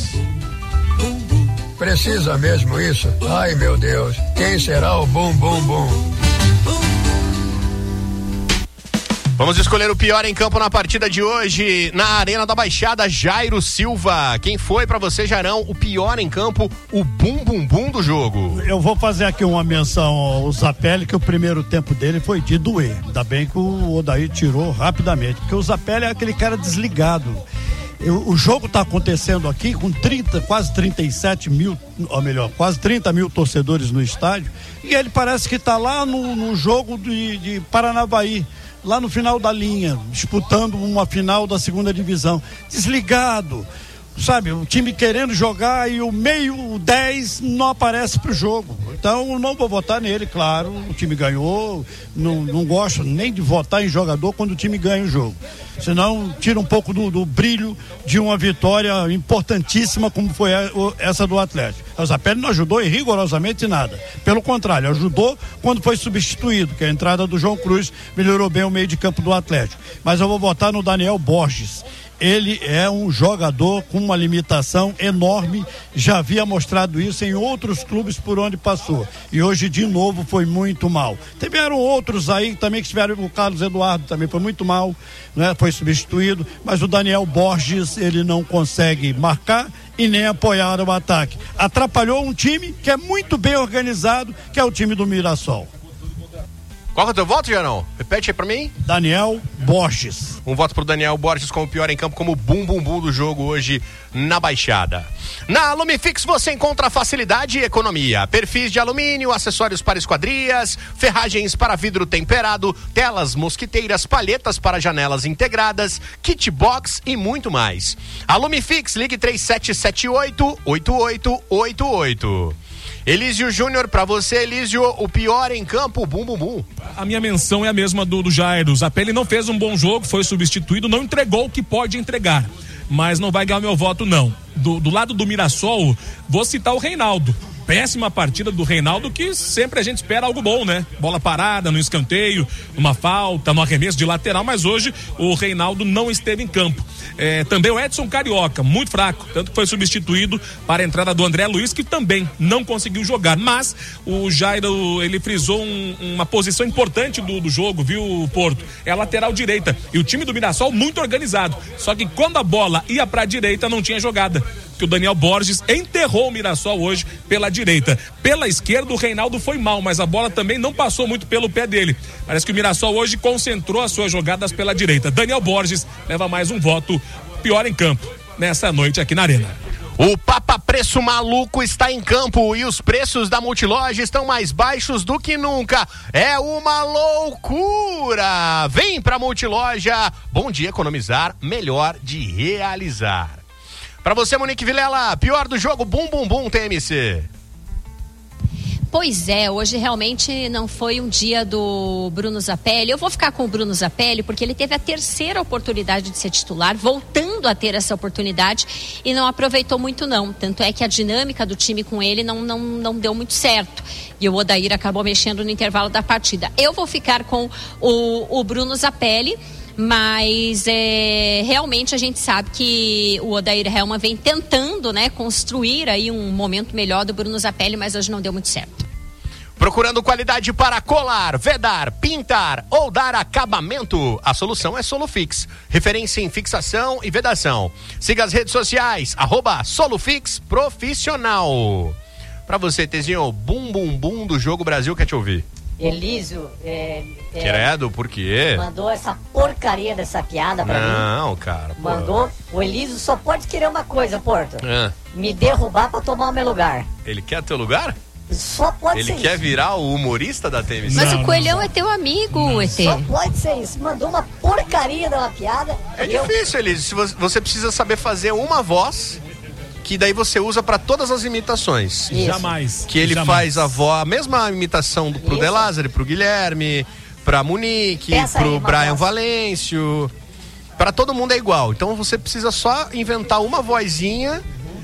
Precisa mesmo isso? Ai, meu Deus. Quem será o bum, bum, bum? Vamos escolher o pior em campo na partida de hoje, na Arena da Baixada. Jairo Silva. Quem foi pra você, Jairão, o pior em campo, o bum, bum, bum do jogo? Eu vou fazer aqui uma menção ao Zapelli, que o primeiro tempo dele foi de doer. Ainda bem que o Odair tirou rapidamente, porque o Zapelli é aquele cara desligado. Eu, o jogo está acontecendo aqui com trinta, quase trinta e sete mil, ou melhor, quase trinta mil torcedores no estádio, e ele parece que está lá no, no jogo de, de Paranavaí, lá no final da linha, disputando uma final da segunda divisão, desligado, sabe, o time querendo jogar e o meio, o dez não aparece pro jogo. Então não vou votar nele, claro, o time ganhou, não, não gosto nem de votar em jogador quando o time ganha o jogo, senão tira um pouco do, do brilho de uma vitória importantíssima como foi essa do Atlético. O Zapelli não ajudou em rigorosamente nada, pelo contrário, ajudou quando foi substituído, que a entrada do João Cruz melhorou bem o meio de campo do Atlético. Mas eu vou votar no Daniel Borges. ele é um jogador com uma limitação enorme, já havia mostrado isso em outros clubes por onde passou, e hoje de novo foi muito mal. Tiveram outros aí também que estiveram, o Carlos Eduardo também foi muito mal, né? Foi substituído, mas o Daniel Borges, ele não consegue marcar e nem apoiar o ataque. Atrapalhou um time que é muito bem organizado, que é o time do Mirassol. Qual é o teu voto, Gerão? Repete aí pra mim. Daniel Borges. Um voto pro Daniel Borges como o pior em campo, como o bum bum bum do jogo hoje na Baixada. Na Lumifix você encontra facilidade e economia. Perfis de alumínio, acessórios para esquadrias, ferragens para vidro temperado, telas mosquiteiras, palhetas para janelas integradas, kit box e muito mais. A Lumifix, ligue três sete sete oito, oito oito oito oito. Elísio Júnior, pra você, Elísio, o pior em campo, bum bum bum. A minha menção é a mesma do, do Jair. O Zapelli não fez um bom jogo, foi substituído, não entregou o que pode entregar, mas não vai ganhar meu voto não. Do, do lado do Mirassol, vou citar o Reinaldo. Péssima partida do Reinaldo, que sempre a gente espera algo bom, né? Bola parada, no escanteio, numa falta, no arremesso de lateral, mas hoje o Reinaldo não esteve em campo. É, também o Edson Carioca, muito fraco, tanto que foi substituído para a entrada do André Luiz, que também não conseguiu jogar, mas o Jairo, ele frisou um, uma posição importante do, do jogo, viu, Porto? É a lateral direita, e o time do Mirassol muito organizado, só que quando a bola ia para a direita não tinha jogada, que o Daniel Borges enterrou o Mirassol hoje pela direita. Pela esquerda o Reinaldo foi mal, mas a bola também não passou muito pelo pé dele. Parece que o Mirassol hoje concentrou as suas jogadas pela direita. Daniel Borges leva mais um voto pior em campo nessa noite aqui na Arena. O Papa Preço Maluco está em campo e os preços da Multiloja estão mais baixos do que nunca. É uma loucura! Vem pra Multiloja. Bom dia economizar, melhor de realizar. Pra você, Monique Vilela, pior do jogo, bum bum bum, T M C. Pois é, hoje realmente não foi um dia do Bruno Zapelli. Eu vou ficar com o Bruno Zapelli porque ele teve a terceira oportunidade de ser titular, voltando a ter essa oportunidade e não aproveitou muito não. Tanto é que a dinâmica do time com ele não, não, não deu muito certo. E o Odair acabou mexendo no intervalo da partida. Eu vou ficar com o, o Bruno Zapelli. Mas é, realmente a gente sabe que o Odair Helman vem tentando, né, construir aí um momento melhor do Bruno Zapelli, mas hoje não deu muito certo. Procurando qualidade para colar, vedar, pintar ou dar acabamento? A solução é Solufix, referência em fixação e vedação. Siga as redes sociais, arroba Solufix Profissional. Pra você, Tezinho, bum bum bum do jogo Brasil, quer te ouvir? Elísio, é, é, Credo, por quê? mandou essa porcaria dessa piada pra não, mim. Não, cara. Pô. Mandou. O Elísio só pode querer uma coisa, Porto. Ah. Me derrubar pra tomar o meu lugar. Ele quer teu lugar? Só pode Ele ser quer isso. virar o humorista da T M C? Mas não, o Coelhão não. é teu amigo, E T. Só pode ser isso. Mandou uma porcaria de uma piada. É eu... difícil, Elísio. Você precisa saber fazer uma voz que daí você usa pra todas as imitações. Isso. Jamais. Que ele Jamais. faz a voz, a mesma imitação do, pro De Lázari, pro Guilherme, pra Monique, Pensa pro aí, Brian voz. Valêncio. Pra todo mundo é igual. Então você precisa só inventar uma vozinha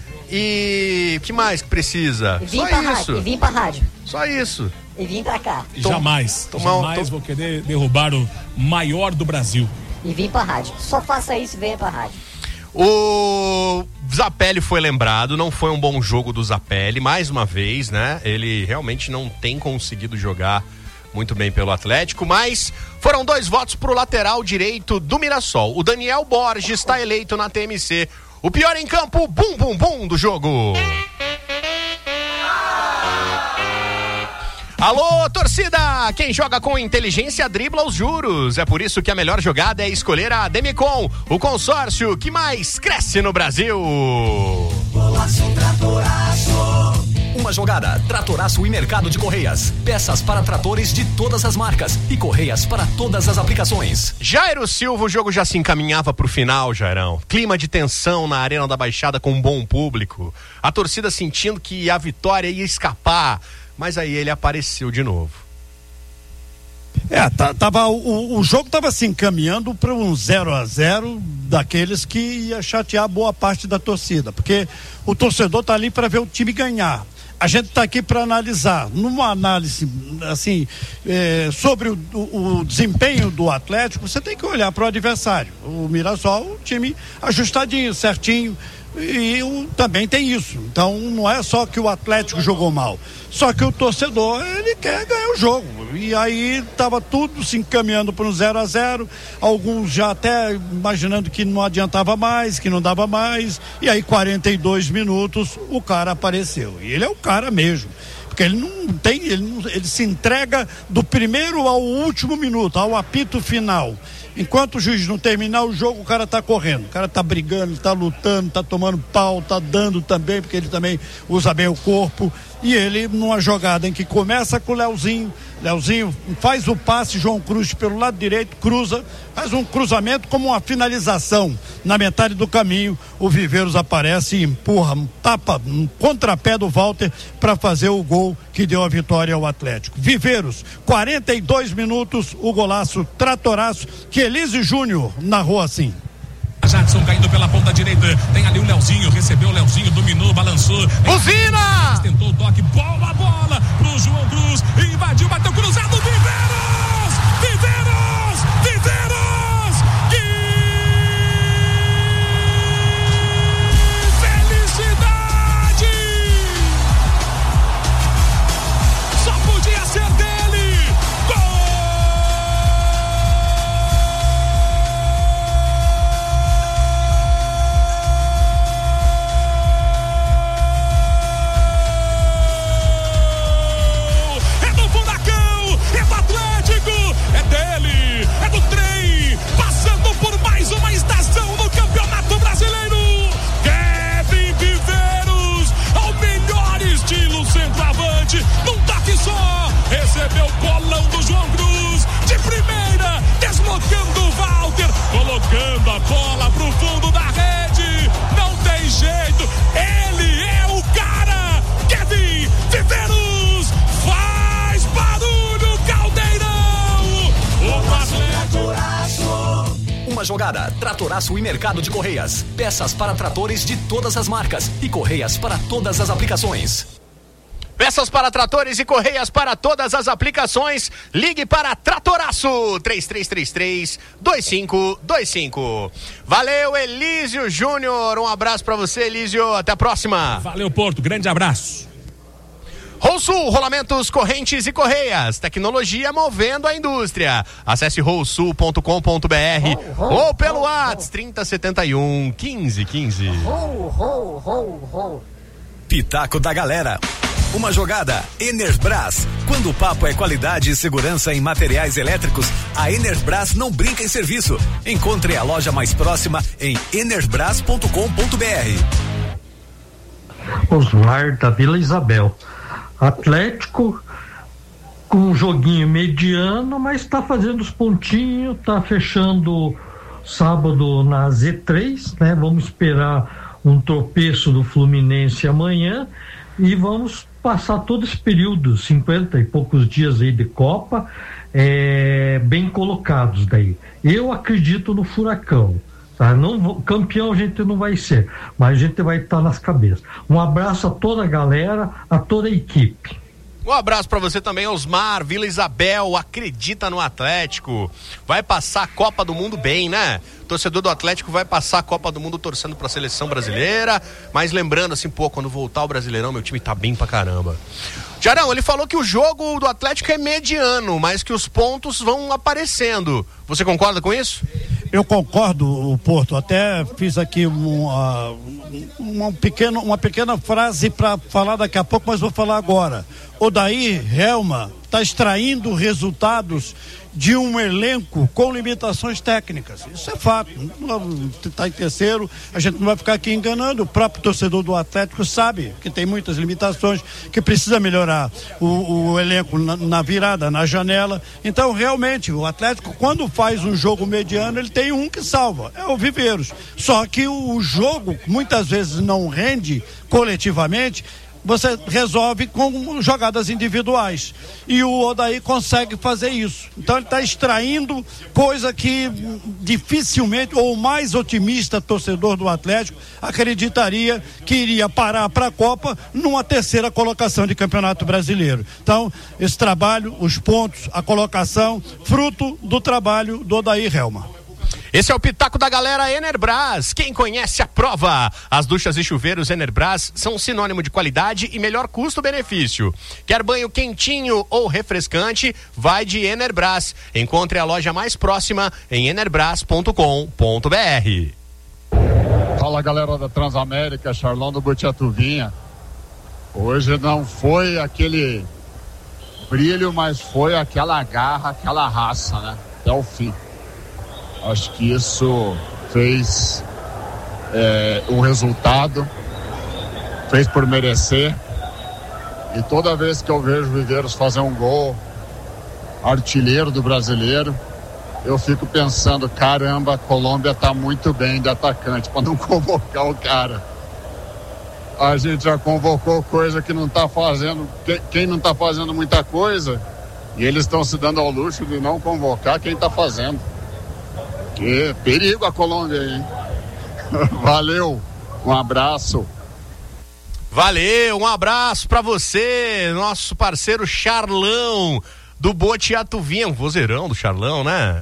e... que mais que precisa? E vim Só pra isso. rádio. E vim pra rádio. Só isso. E vim pra cá. Jamais. Tomar um- Jamais tom- vou querer derrubar o maior do Brasil. E vim pra rádio. Só faça isso e venha pra rádio. O Zapelli foi lembrado, não foi um bom jogo do Zapelli, mais uma vez, né? Ele realmente não tem conseguido jogar muito bem pelo Atlético, mas foram dois votos pro lateral direito do Mirassol. O Daniel Borges está eleito na T M C. O pior em campo, bum bum bum do jogo. Alô, torcida! Quem joga com inteligência dribla os juros. É por isso que a melhor jogada é escolher a Demicon, o consórcio que mais cresce no Brasil. Golaço Tratoraço. Uma jogada, Tratoraço e Mercado de Correias. Peças para tratores de todas as marcas e correias para todas as aplicações. Jairo Silva, o jogo já se encaminhava pro final, Jairão. Clima de tensão na Arena da Baixada com um bom público. A torcida sentindo que a vitória ia escapar. Mas aí ele apareceu de novo. É, tá, tava, o, o jogo estava se encaminhando para um zero a zero daqueles que ia chatear boa parte da torcida, porque o torcedor tá ali para ver o time ganhar. a gente está aqui para analisar, numa análise assim, é, sobre o, o, o desempenho do Atlético, você tem que olhar para o adversário. O Mirassol, o time ajustadinho, certinho, e o, também tem isso. Então não é só que o Atlético jogou mal, só que o torcedor, ele quer ganhar o jogo, e aí estava tudo se encaminhando para um zero a zero, alguns já até imaginando que não adiantava mais, que não dava mais, e aí quarenta e dois minutos o cara apareceu, e ele é o cara mesmo, porque ele não tem, ele, não, ele se entrega do primeiro ao último minuto, ao apito final. Enquanto o juiz não terminar o jogo, o cara tá correndo, o cara tá brigando, tá lutando, tá tomando pau, tá dando também, porque ele também usa bem o corpo. E ele, numa jogada em que começa com o Leozinho, Leozinho faz o passe, João Cruz pelo lado direito, cruza, faz um cruzamento como uma finalização. Na metade do caminho, o Viveiros aparece e empurra, um tapa, um contrapé do Walter para fazer o gol que deu a vitória ao Atlético. Viveiros, quarenta e dois minutos, o golaço, tratoraço, que Elísio Júnior narrou assim. Jadson caindo pela ponta direita, tem ali o Leozinho, recebeu o Leozinho, dominou, balançou. Buzina! Tentou o toque, boa bola pro João Cruz, invadiu, bateu cruzado, Viveiros! Viveiros! Viveiros! Que felicidade! Só podia ser dele! Gol! Num toque só, recebeu o bolão do João Cruz, de primeira, deslocando o Walter, colocando a bola pro fundo da rede, não tem jeito, ele é o cara, Kevin Viveiros, faz barulho, Caldeirão, o Atlético. Uma jogada, Tratoraço e Mercado de Correias, peças para tratores de todas as marcas e correias para todas as aplicações. Peças para tratores e correias para todas as aplicações. Ligue para Tratoraço três três três três, dois cinco dois cinco. Valeu, Elísio Júnior. Um abraço para você, Elísio. Até a próxima. Valeu, Porto. Grande abraço. Rolsul, rolamentos, correntes e correias. Tecnologia movendo a indústria. Acesse rolsul ponto com ponto br oh, oh, ou pelo oh, WhatsApp oh. trinta setenta e um, quinze quinze. Ho, ho, ho, ho. Pitaco da Galera. Uma jogada Enerbras. Quando o papo é qualidade e segurança em materiais elétricos, a Enerbras não brinca em serviço. Encontre a loja mais próxima em enerbras ponto com ponto br. Osmar da Vila Isabel. Atlético com um joguinho mediano, mas está fazendo os pontinhos, está fechando sábado na Z três, né? Vamos esperar um tropeço do Fluminense amanhã e vamos passar todo esse período, cinquenta e poucos dias aí de Copa, é, bem colocados daí. Eu acredito no Furacão, tá? Não, campeão a gente não vai ser, mas a gente vai estar nas cabeças. Um abraço a toda a galera, a toda a equipe. Um abraço pra você também, Osmar, Vila Isabel, acredita no Atlético, vai passar a Copa do Mundo bem, né? O torcedor do Atlético vai passar a Copa do Mundo torcendo pra seleção brasileira, mas lembrando assim, pô, quando voltar o Brasileirão, meu time tá bem pra caramba. Jarão, ele falou que o jogo do Atlético é mediano, mas que os pontos vão aparecendo. Você concorda com isso? Eu concordo, Porto. Até fiz aqui uma, uma, pequeno, uma pequena frase para falar daqui a pouco, mas vou falar agora. Odair Helma está extraindo resultados de um elenco com limitações técnicas. Isso é fato. Está em terceiro, a gente não vai ficar aqui enganando. O próprio torcedor do Atlético sabe que tem muitas limitações, que precisa melhorar o, o elenco na, na virada, na janela. Então, realmente, o Atlético, quando faz um jogo mediano, ele tem um que salva, é o Viveiros. Só que o jogo, muitas vezes, não rende coletivamente, você resolve com jogadas individuais. E o Odair consegue fazer isso. Então ele está extraindo coisa que dificilmente, ou o mais otimista torcedor do Atlético acreditaria que iria parar para a Copa numa terceira colocação de Campeonato Brasileiro. Então, esse trabalho, os pontos, a colocação, fruto do trabalho do Odair Helma. Esse é o Pitaco da galera Enerbrás. Quem conhece a prova. As duchas e chuveiros Enerbrás são sinônimo de qualidade e melhor custo-benefício. Quer banho quentinho ou refrescante? Vai de Enerbrás. Encontre a loja mais próxima em enerbrás ponto com ponto b r. Fala, galera da Transamérica, Charlão do Botiatuvinha. Hoje não foi aquele brilho, mas foi aquela garra, aquela raça, né? Até o fim. Acho que isso fez é, um resultado, fez por merecer. E toda vez que eu vejo o Viveiros fazer um gol, artilheiro do brasileiro, eu fico pensando, caramba, a Colômbia tá muito bem de atacante para não convocar o cara. A gente já convocou coisa que não tá fazendo, quem não tá fazendo muita coisa, e eles estão se dando ao luxo de não convocar quem tá fazendo. Que perigo a Colômbia, hein? Valeu, um abraço. Valeu, um abraço pra você, nosso parceiro Charlão do Botiatuvinha, um vozeirão do Charlão, né?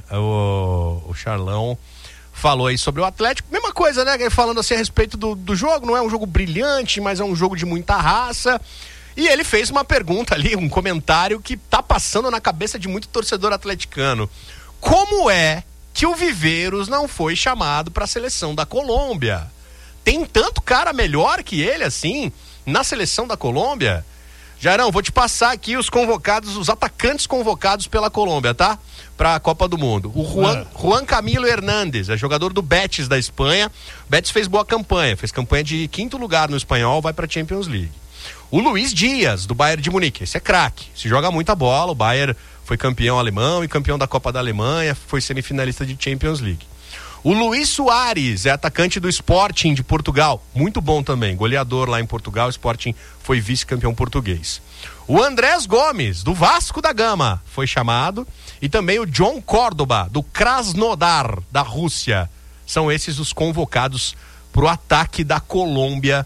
O, o Charlão falou aí sobre o Atlético, mesma coisa, né? Falando assim a respeito do, do jogo, não é um jogo brilhante, mas é um jogo de muita raça. E ele fez uma pergunta ali, um comentário que tá passando na cabeça de muito torcedor atleticano. Como é que o Viveiros não foi chamado para a seleção da Colômbia? Tem tanto cara melhor que ele assim na seleção da Colômbia? Jairão, vou te passar aqui os convocados, os atacantes convocados pela Colômbia, tá? Para a Copa do Mundo. O Juan, é. Juan Camilo Hernández, é jogador do Betis da Espanha. O Betis fez boa campanha, fez campanha de quinto lugar no espanhol, vai para a Champions League. O Luiz Dias, do Bayern de Munique, esse é craque, se joga muita bola, o Bayern foi campeão alemão e campeão da Copa da Alemanha, foi semifinalista de Champions League. O Luiz Soares é atacante do Sporting de Portugal, muito bom também, goleador lá em Portugal, o Sporting foi vice-campeão português. O Andrés Gomes, do Vasco da Gama, foi chamado, e também o John Córdoba, do Krasnodar, da Rússia. São esses os convocados para o ataque da Colômbia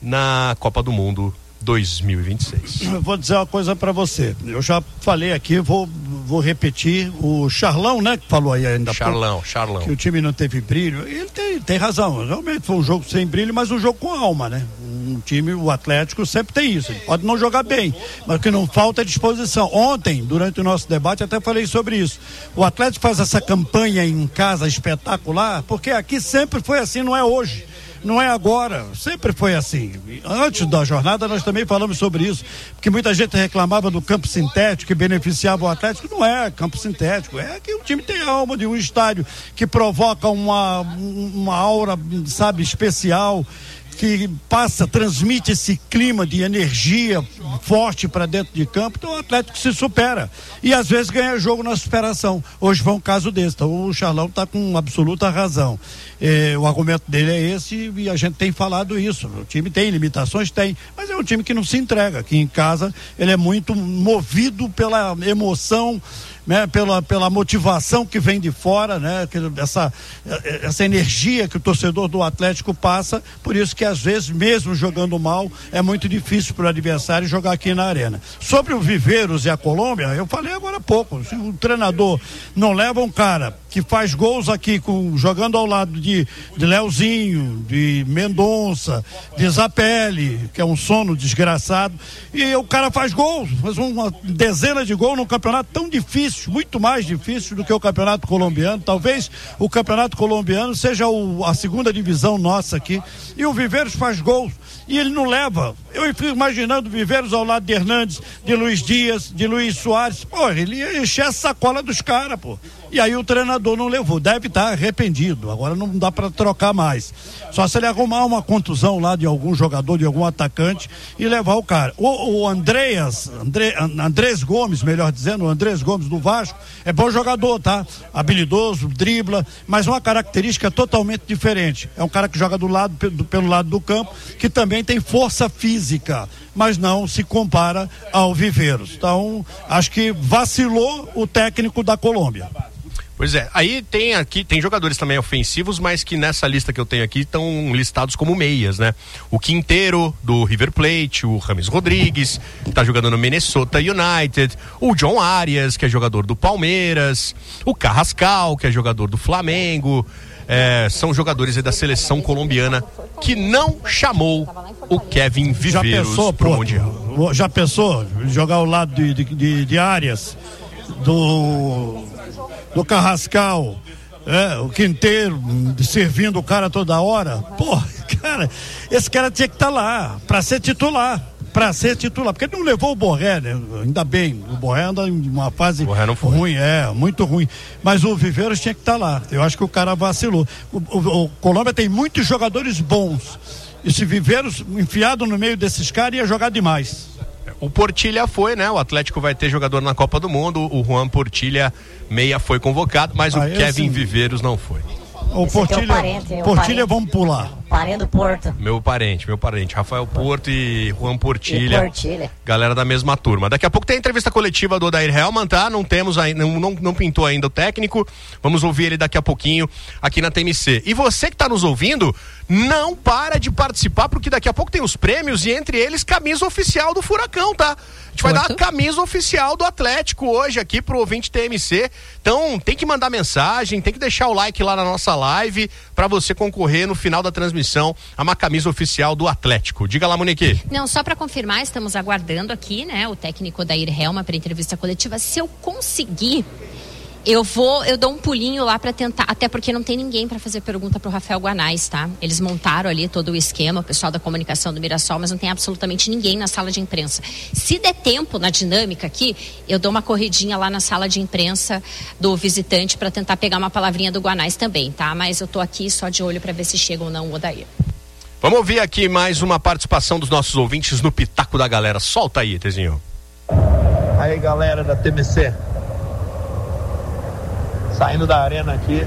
na Copa do Mundo dois mil e vinte e seis. Eu vou dizer uma coisa pra você, eu já falei aqui, vou, vou repetir, o Charlão, né, que falou aí ainda Charlão, pouco, Charlão. que o time não teve brilho, ele tem, tem razão, realmente foi um jogo sem brilho, mas um jogo com alma, né, um time, o Atlético sempre tem isso, ele pode não jogar bem, mas o que não falta é disposição. Ontem, durante o nosso debate, até falei sobre isso, o Atlético faz essa campanha em casa espetacular, porque aqui sempre foi assim, não é hoje. Não é agora, sempre foi assim. Antes da jornada nós também falamos sobre isso, porque muita gente reclamava do campo sintético que beneficiava o Atlético. Não é campo sintético, é que o time tem a alma de um estádio que provoca uma, uma aura, sabe, especial, que passa, transmite esse clima de energia forte para dentro de campo. Então o Atlético se supera e às vezes ganha jogo na superação. Hoje foi um caso desse, então o Charlão está com absoluta razão. É, o argumento dele é esse e a gente tem falado isso. O time tem limitações? Tem, mas é um time que não se entrega. Aqui em casa ele é muito movido pela emoção, né, pela, pela motivação que vem de fora, né, essa, essa energia que o torcedor do Atlético passa, por isso que às vezes, mesmo jogando mal, é muito difícil para o adversário jogar aqui na arena. Sobre o Viveiros e a Colômbia, eu falei agora há pouco, se o treinador não leva um cara que faz gols aqui, com, jogando ao lado de, de Leozinho, de Mendonça, de Zapelli, que é um sono desgraçado, e o cara faz gols, faz uma dezena de gols num campeonato tão difícil, muito mais difícil do que o campeonato colombiano. Talvez o campeonato colombiano seja o, a segunda divisão nossa aqui, e o Viveiros faz gols e ele não leva. Eu fico imaginando o Viveiros ao lado de Hernandes, de Luiz Dias, de Luiz Soares. Pô, ele ia encher a sacola dos caras, pô. E aí o treinador não levou, deve estar arrependido, agora não dá para trocar mais, só se ele arrumar uma contusão lá de algum jogador, de algum atacante e levar o cara. O, o Andreas, André, Andrés Gomes, melhor dizendo, o Andrés Gomes do Vasco, é bom jogador, tá? Habilidoso, dribla, mas uma característica totalmente diferente, é um cara que joga do lado, pelo, pelo lado do campo, que também tem força física. mas não se compara ao Viveiros. Então, acho que vacilou o técnico da Colômbia. Pois é, aí tem aqui, tem jogadores também ofensivos, mas que nessa lista que eu tenho aqui estão listados como meias, né? O Quinteiro, do River Plate, o James Rodrigues, que tá jogando no Minnesota United, o John Arias, que é jogador do Palmeiras, o Carrascal, que é jogador do Flamengo, é, são jogadores aí da seleção colombiana que não chamou o Kevin Viveiros já pensou, pro pô, Mundial. Já pensou jogar ao lado de, de, de, de Arias, do... do Carrascal, é, o Quinteiro servindo o cara toda hora? Pô, cara, esse cara tinha que estar tá lá para ser titular, para ser titular, porque ele não levou o Borré, né? Ainda bem, o Borré anda em uma fase ruim, é, muito ruim, mas o Viveiros tinha que estar tá lá. Eu acho que o cara vacilou. O, o, o Colômbia tem muitos jogadores bons, e se Viveiros enfiado no meio desses caras ia jogar demais. O Portilha foi, né? O Atlético vai ter jogador na Copa do Mundo. O Juan Portilha, meia, foi convocado, mas ah, o Kevin sim. Viveiros não foi. O Esse Portilha, é parente, Portilha parente, vamos pular. Parente do Porto. Meu parente, meu parente. Rafael Porto e Juan Portilha. E Portilha. Galera da mesma turma. Daqui a pouco tem a entrevista coletiva do Odair Helman, tá? Não temos ainda, não, não, não pintou ainda o técnico. Vamos ouvir ele daqui a pouquinho aqui na T M C. E você que tá nos ouvindo, não para de participar, porque daqui a pouco tem os prêmios e entre eles camisa oficial do Furacão, tá? A gente vai dar a camisa oficial do Atlético hoje aqui pro ouvinte T M C. Então tem que mandar mensagem, tem que deixar o like lá na nossa live pra você concorrer no final da transmissão a uma camisa oficial do Atlético. Diga lá, Monique. Não, só pra confirmar, estamos aguardando aqui, né, o técnico Odair Helman para entrevista coletiva. Se eu conseguir, eu vou, eu dou um pulinho lá pra tentar, até porque não tem ninguém pra fazer pergunta pro Rafael Guanais, tá? Eles montaram ali todo o esquema, o pessoal da comunicação do Mirassol, mas não tem absolutamente ninguém na sala de imprensa. Se der tempo na dinâmica aqui, eu dou uma corridinha lá na sala de imprensa do visitante pra tentar pegar uma palavrinha do Guanais também, tá? Mas eu tô aqui só de olho pra ver se chega ou não o Odair. Vamos ouvir aqui mais uma participação dos nossos ouvintes no Pitaco da Galera. Solta aí, Tezinho. Aí, galera da T M C. Saindo da arena aqui,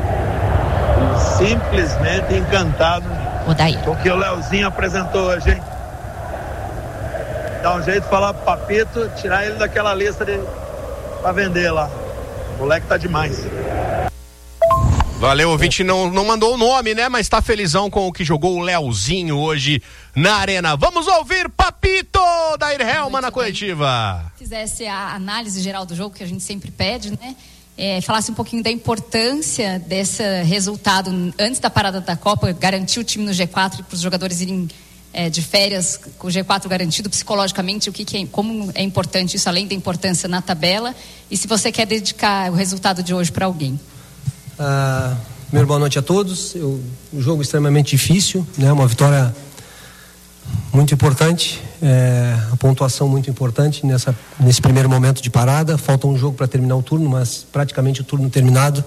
simplesmente encantado com o que o Leozinho apresentou hoje, hein? Dá um jeito de falar pro Papito, tirar ele daquela lista de, pra vender lá. O moleque tá demais. Valeu, ouvinte, não, não mandou o nome, né? Mas tá felizão com o que jogou o Leozinho hoje na arena. Vamos ouvir Papito da Helman na coletiva. Fizesse a análise geral do jogo que a gente sempre pede, né? É, falasse um pouquinho da importância desse resultado antes da parada da Copa, garantir o time no G quatro para os jogadores irem é, de férias com o G quatro garantido psicologicamente, o que, que é, como é importante isso, além da importância na tabela, e se você quer dedicar o resultado de hoje para alguém. Ah, primeiro, boa noite a todos. Eu, um jogo extremamente difícil, né? Uma vitória muito importante, é, a pontuação muito importante nessa, nesse primeiro momento de parada. Falta um jogo para terminar o turno, mas praticamente o turno terminado.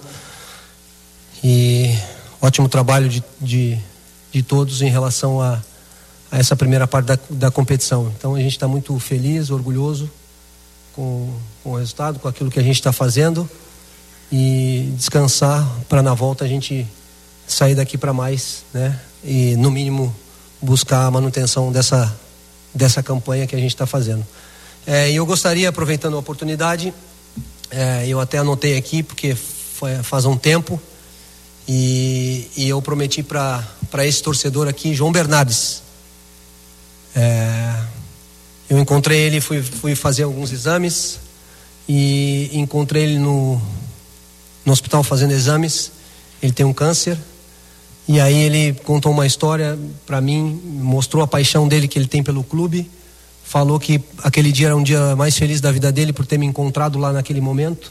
E ótimo trabalho de, de, de todos em relação a, a essa primeira parte da, da competição. Então a gente está muito feliz, orgulhoso com, com o resultado, com aquilo que a gente está fazendo, e descansar para na volta a gente sair daqui para mais, né? E no mínimo buscar a manutenção dessa, dessa campanha que a gente está fazendo. É, e eu gostaria, aproveitando a oportunidade, é, eu até anotei aqui, porque foi, faz um tempo, e, e eu prometi para esse torcedor aqui, João Bernardes. É, eu encontrei ele, fui, fui fazer alguns exames, e encontrei ele no, no hospital fazendo exames. Ele tem um câncer. E aí ele contou uma história para mim, mostrou a paixão dele que ele tem pelo clube, falou que aquele dia era um dia mais feliz da vida dele por ter me encontrado lá naquele momento.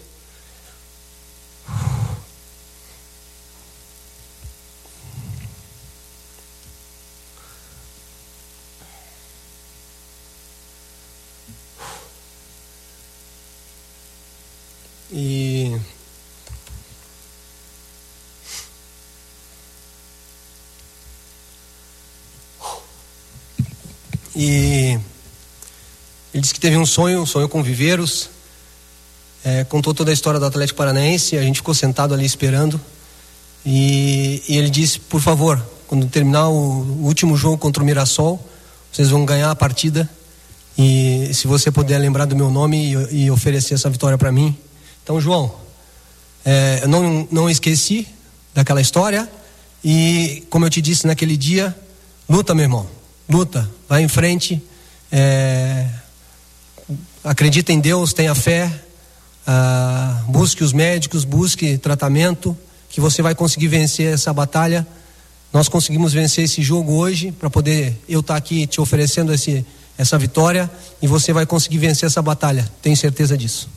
E E ele disse que teve um sonho, um sonho com Viveiros, é, contou toda a história do Atlético Paranaense, a gente ficou sentado ali esperando, e, e ele disse, por favor, quando terminar o, o último jogo contra o Mirassol, vocês vão ganhar a partida. E se você puder lembrar do meu nome e, e oferecer essa vitória para mim. Então, João, é, eu não, não esqueci daquela história. E como eu te disse naquele dia, luta, meu irmão, luta, vai em frente, é, acredita em Deus, tenha fé, ah, busque os médicos, busque tratamento, que você vai conseguir vencer essa batalha. Nós conseguimos vencer esse jogo hoje, para poder eu estar aqui te oferecendo esse, essa vitória, e você vai conseguir vencer essa batalha, tenho certeza disso.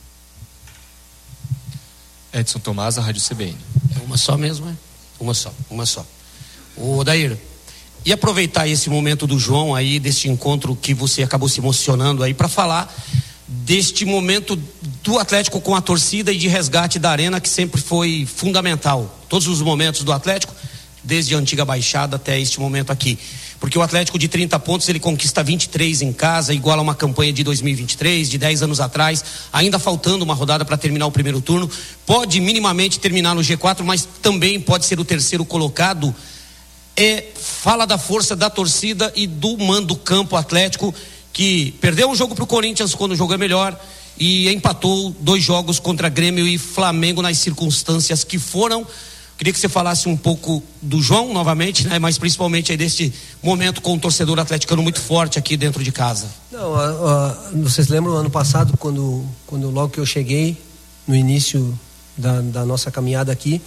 Edson Tomás, da Rádio C B N. É uma só mesmo, é? Uma só, uma só. Ô, Dair, e aproveitar esse momento do João aí, deste encontro que você acabou se emocionando aí, para falar deste momento do Atlético com a torcida e de resgate da arena, que sempre foi fundamental. Todos os momentos do Atlético, desde a antiga Baixada até este momento aqui. Porque o Atlético de trinta pontos, ele conquista vinte e três em casa, igual a uma campanha de dois mil e vinte e três, de dez anos atrás, ainda faltando uma rodada para terminar o primeiro turno. Pode minimamente terminar no G quatro, mas também pode ser o terceiro colocado. É, fala da força da torcida e do mando campo Atlético, que perdeu um jogo para o Corinthians quando o jogo é melhor e empatou dois jogos contra Grêmio e Flamengo nas circunstâncias que foram. Queria que você falasse um pouco do João novamente, né? Mas principalmente aí deste momento com o torcedor atleticano muito forte aqui dentro de casa. Não, a, a, vocês lembram ano passado, quando, quando logo que eu cheguei, no início da, da nossa caminhada aqui,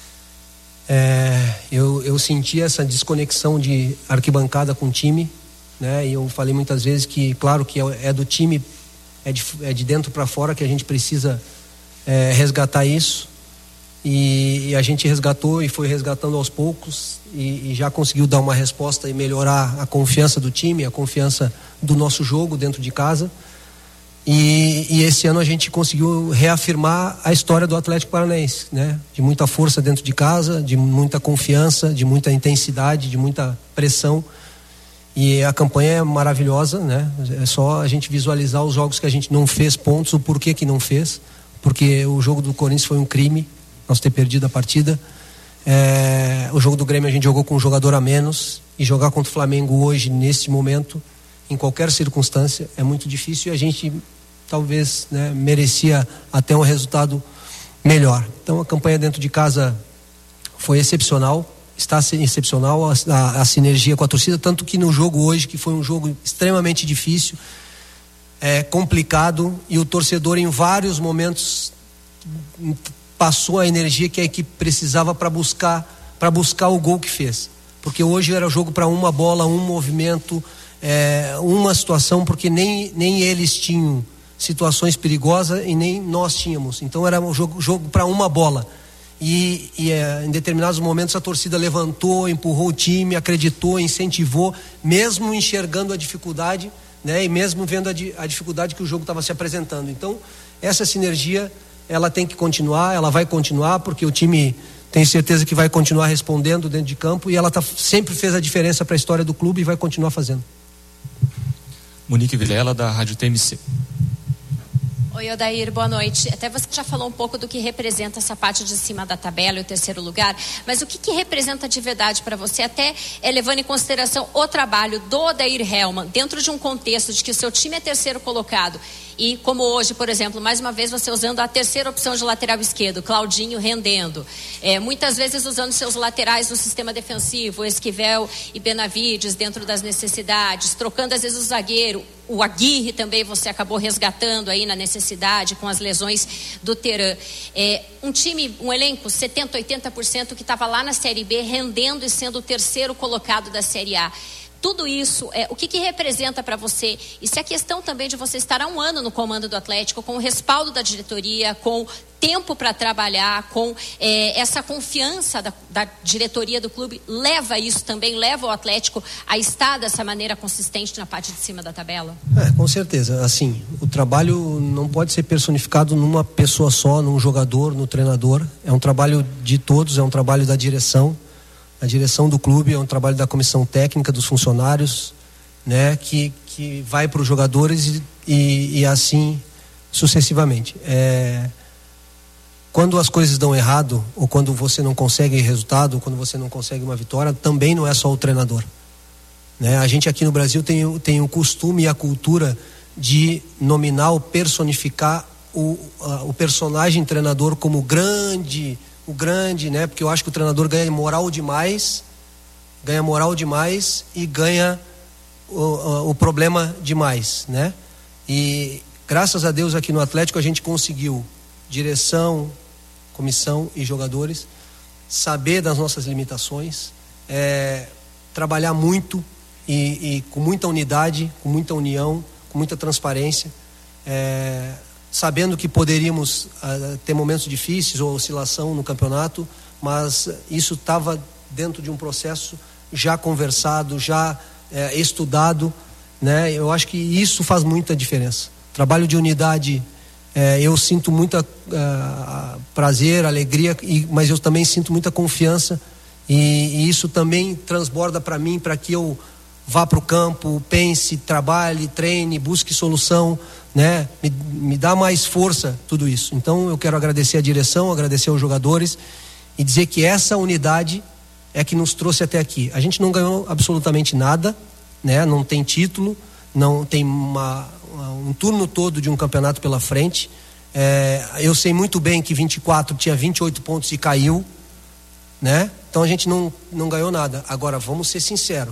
é, eu, eu senti essa desconexão de arquibancada com o time, né? E eu falei muitas vezes que, claro, que é, é do time, é de, é de dentro para fora que a gente precisa é, resgatar isso. E, e a gente resgatou e foi resgatando aos poucos e, e já conseguiu dar uma resposta e melhorar a confiança do time, a confiança do nosso jogo dentro de casa. E, e esse ano a gente conseguiu reafirmar a história do Atlético Paranaense, né? De muita força dentro de casa, de muita confiança, de muita intensidade, de muita pressão. E a campanha é maravilhosa, né? É só a gente visualizar os jogos que a gente não fez pontos, o porquê que não fez, porque o jogo do Corinthians foi um crime, nós ter perdido a partida. É, o jogo do Grêmio a gente jogou com um jogador a menos, e jogar contra o Flamengo hoje, nesse momento, em qualquer circunstância, é muito difícil, e a gente talvez, né, merecia até um resultado melhor. Então a campanha dentro de casa foi excepcional, está excepcional, a, a, a sinergia com a torcida, tanto que no jogo hoje, que foi um jogo extremamente difícil, é, complicado, e o torcedor em vários momentos passou a energia que a equipe precisava para buscar, para buscar o gol que fez. Porque hoje era jogo para uma bola, um movimento, é, uma situação, porque nem, nem eles tinham situações perigosas e nem nós tínhamos. Então era um jogo, jogo para uma bola. E, e é, em determinados momentos a torcida levantou, empurrou o time, acreditou, incentivou, mesmo enxergando a dificuldade, né, e mesmo vendo a, a dificuldade que o jogo estava se apresentando. Então essa sinergia, ela tem que continuar, ela vai continuar, porque o time tem certeza que vai continuar respondendo dentro de campo, e ela tá, sempre fez a diferença para a história do clube e vai continuar fazendo. Monique Vilela, da Rádio T M C. Oi, Odair, boa noite. Até você já falou um pouco do que representa essa parte de cima da tabela e o terceiro lugar, mas o que, que representa de verdade para você, até é, levando em consideração o trabalho do Odair Hellmann, dentro de um contexto de que o seu time é terceiro colocado, e como hoje, por exemplo, mais uma vez você usando a terceira opção de lateral esquerdo, Claudinho rendendo, é, muitas vezes usando seus laterais no sistema defensivo, Esquivel e Benavides dentro das necessidades, trocando às vezes o zagueiro, o Aguirre também você acabou resgatando aí na necessidade com as lesões do Teran. É, um time, um elenco setenta, oitenta por cento que estava lá na Série B rendendo e sendo o terceiro colocado da Série A. Tudo isso, é, o que, que representa para você? E se a questão também de você estar há um ano no comando do Atlético, com o respaldo da diretoria, com tempo para trabalhar, com é, essa confiança da, da diretoria do clube, leva isso também, leva o Atlético a estar dessa maneira consistente na parte de cima da tabela? É, com certeza. Assim, o trabalho não pode ser personificado numa pessoa só, num jogador, no treinador. É um trabalho de todos, é um trabalho da direção. A direção do clube é um trabalho da comissão técnica, dos funcionários, né, que, que vai para os jogadores e, e, e assim sucessivamente. É, quando as coisas dão errado, ou quando você não consegue resultado, ou quando você não consegue uma vitória, também não é só o treinador. né? A gente aqui no Brasil tem, tem o costume e a cultura de nominar ou personificar o, a, o personagem treinador como grande, o grande, né? Porque eu acho que o treinador ganha moral demais, ganha moral demais e ganha o, o, o problema demais, né? E graças a Deus aqui no Atlético a gente conseguiu, direção, comissão e jogadores, saber das nossas limitações, é, trabalhar muito e, e com muita unidade, com muita união, com muita transparência, é, sabendo que poderíamos uh, ter momentos difíceis ou oscilação no campeonato, mas isso estava dentro de um processo já conversado, já é, estudado, né? Eu acho que isso faz muita diferença. Trabalho de unidade, é, eu sinto muita uh, prazer, alegria, e, mas eu também sinto muita confiança e, e isso também transborda para mim, para que eu vá para o campo, pense, trabalhe, treine, busque solução, né? Me, me dá mais força tudo isso. Então eu quero agradecer a direção, agradecer aos jogadores e dizer que essa unidade é que nos trouxe até aqui. A gente não ganhou absolutamente nada, né? Não tem título, não tem uma, um turno todo de um campeonato pela frente. É, eu sei muito bem que vinte e quatro tinha vinte e oito pontos e caiu, né? Então a gente não, não ganhou nada. Agora vamos ser sinceros,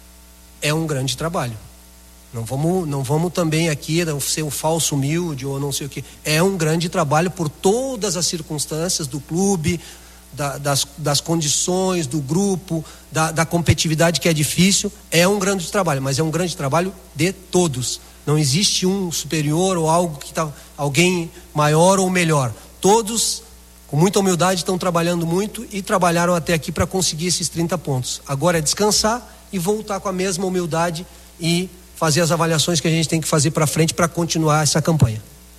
é um grande trabalho. Não vamos, não vamos também aqui ser um falso humilde ou não sei o que. É um grande trabalho por todas as circunstâncias do clube, da, das, das condições, do grupo, da, da competitividade que é difícil. É um grande trabalho, mas é um grande trabalho de todos. Não existe um superior ou algo que tá, alguém maior ou melhor. Todos, com muita humildade, estão trabalhando muito e trabalharam até aqui para conseguir esses trinta pontos. Agora é descansar e voltar com a mesma humildade e fazer as avaliações que a gente tem que fazer para frente para continuar essa campanha.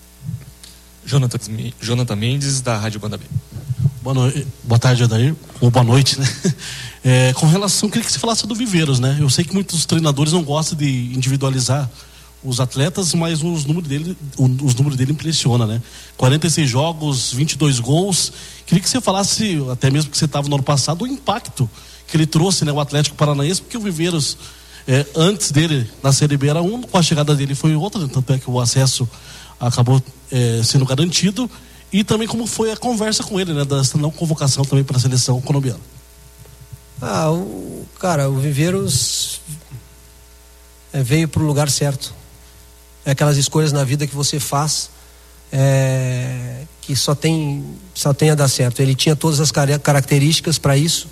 Jonathan, Jonathan Mendes, da Rádio Banda B. Boa, noite, boa tarde, Adair, ou boa noite, né? É, com relação, queria que você falasse do Viveiros, né? Eu sei que muitos treinadores não gostam de individualizar os atletas, mas os números dele, os números dele impressionam, né? quarenta e seis jogos, vinte e dois gols. Queria que você falasse, até mesmo que você estava no ano passado, o impacto que ele trouxe, né, o Atlético Paranaense, porque o Viveiros, é, antes dele na Série B era um, com a chegada dele foi outra, tanto é que o acesso acabou é, sendo garantido, e também como foi a conversa com ele, né, dessa não convocação também para a seleção colombiana. Ah, o, cara, o Viveiros é, veio para o lugar certo. É aquelas escolhas na vida que você faz é, que só tem, só tem a dar certo. Ele tinha todas as características para isso.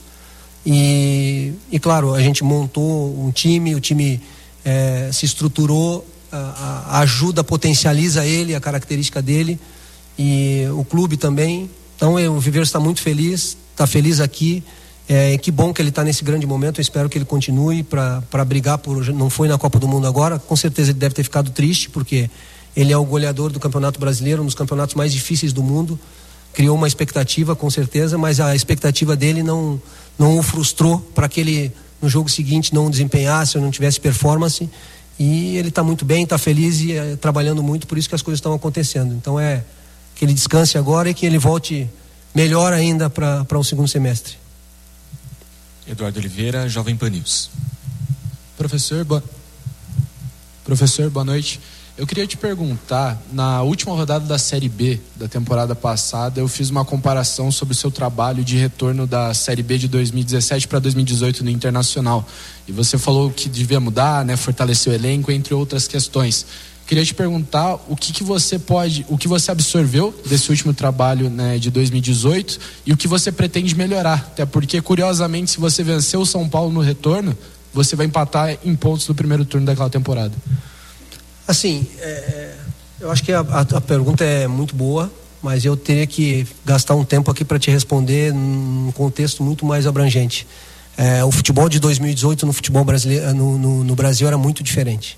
E, e claro, a gente montou um time, o time é, se estruturou, a, a ajuda potencializa ele, a característica dele, e o clube também. Então eu, o Viveiros está muito feliz, está feliz aqui, é, que bom que ele está nesse grande momento. Eu espero que ele continue para brigar por, não foi na Copa do Mundo agora, com certeza ele deve ter ficado triste, porque ele é o goleador do Campeonato Brasileiro, um dos campeonatos mais difíceis do mundo, criou uma expectativa com certeza, mas a expectativa dele não não o frustrou para que ele no jogo seguinte não desempenhasse ou não tivesse performance, e ele está muito bem, está feliz e é, trabalhando muito, por isso que as coisas estão acontecendo. Então é que ele descanse agora e que ele volte melhor ainda para o segundo semestre. Eduardo Oliveira, Jovem Pan News. Professor, boa... Professor, boa noite. Eu queria te perguntar, na última rodada da Série B da temporada passada, eu fiz uma comparação sobre o seu trabalho de retorno da Série B de dois mil e dezessete para dois mil e dezoito no Internacional. E você falou que devia mudar, né, fortalecer o elenco, entre outras questões. Queria te perguntar o que, que você pode, o que você absorveu desse último trabalho, né, de dois mil e dezoito, e o que você pretende melhorar. Até porque, curiosamente, se você vencer o São Paulo no retorno, você vai empatar em pontos no primeiro turno daquela temporada. Assim, é, eu acho que a, a, a pergunta é muito boa, mas eu teria que gastar um tempo aqui para te responder num contexto muito mais abrangente. É, o futebol de dois mil e dezoito no futebol brasileiro, no, no, no Brasil era muito diferente.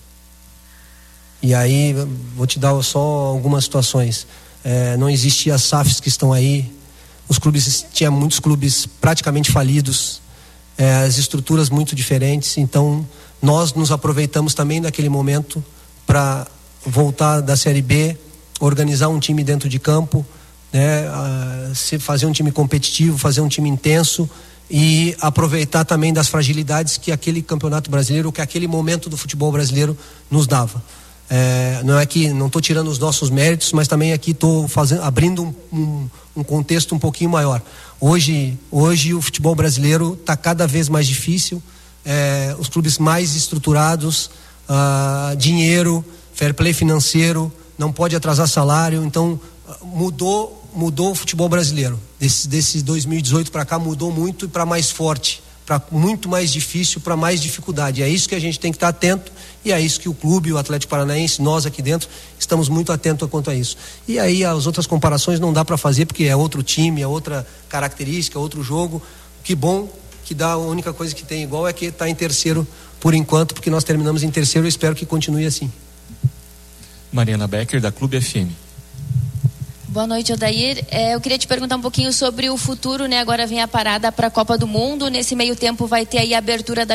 E aí, vou te dar só algumas situações. É, não existia as S A Fs que estão aí, os clubes, tinha muitos clubes praticamente falidos, é, as estruturas muito diferentes, então nós nos aproveitamos também daquele momento para voltar da Série B, organizar um time dentro de campo, né, a, se fazer um time competitivo, fazer um time intenso e aproveitar também das fragilidades que aquele campeonato brasileiro, que aquele momento do futebol brasileiro nos dava. É, não é que não estou tirando os nossos méritos, mas também aqui estou fazendo, abrindo um, um, um contexto um pouquinho maior. Hoje, hoje o futebol brasileiro está cada vez mais difícil, é, os clubes mais estruturados, ah, dinheiro, fair play financeiro, não pode atrasar salário, então mudou, mudou o futebol brasileiro. Desse, desse dois mil e dezoito para cá mudou muito e para mais forte, para muito mais difícil, para mais dificuldade. É isso que a gente tem que estar atento e é isso que o clube, o Atlético Paranaense, nós aqui dentro, estamos muito atentos quanto a isso. E aí as outras comparações não dá para fazer porque é outro time, é outra característica, outro jogo. Que bom que dá, a única coisa que tem igual é que está em terceiro por enquanto, porque nós terminamos em terceiro e espero que continue assim. Mariana Becker, da Clube F M. Boa noite, Odair. É, eu queria te perguntar um pouquinho sobre o futuro, né? Agora vem a parada para a Copa do Mundo. Nesse meio tempo vai ter aí a abertura da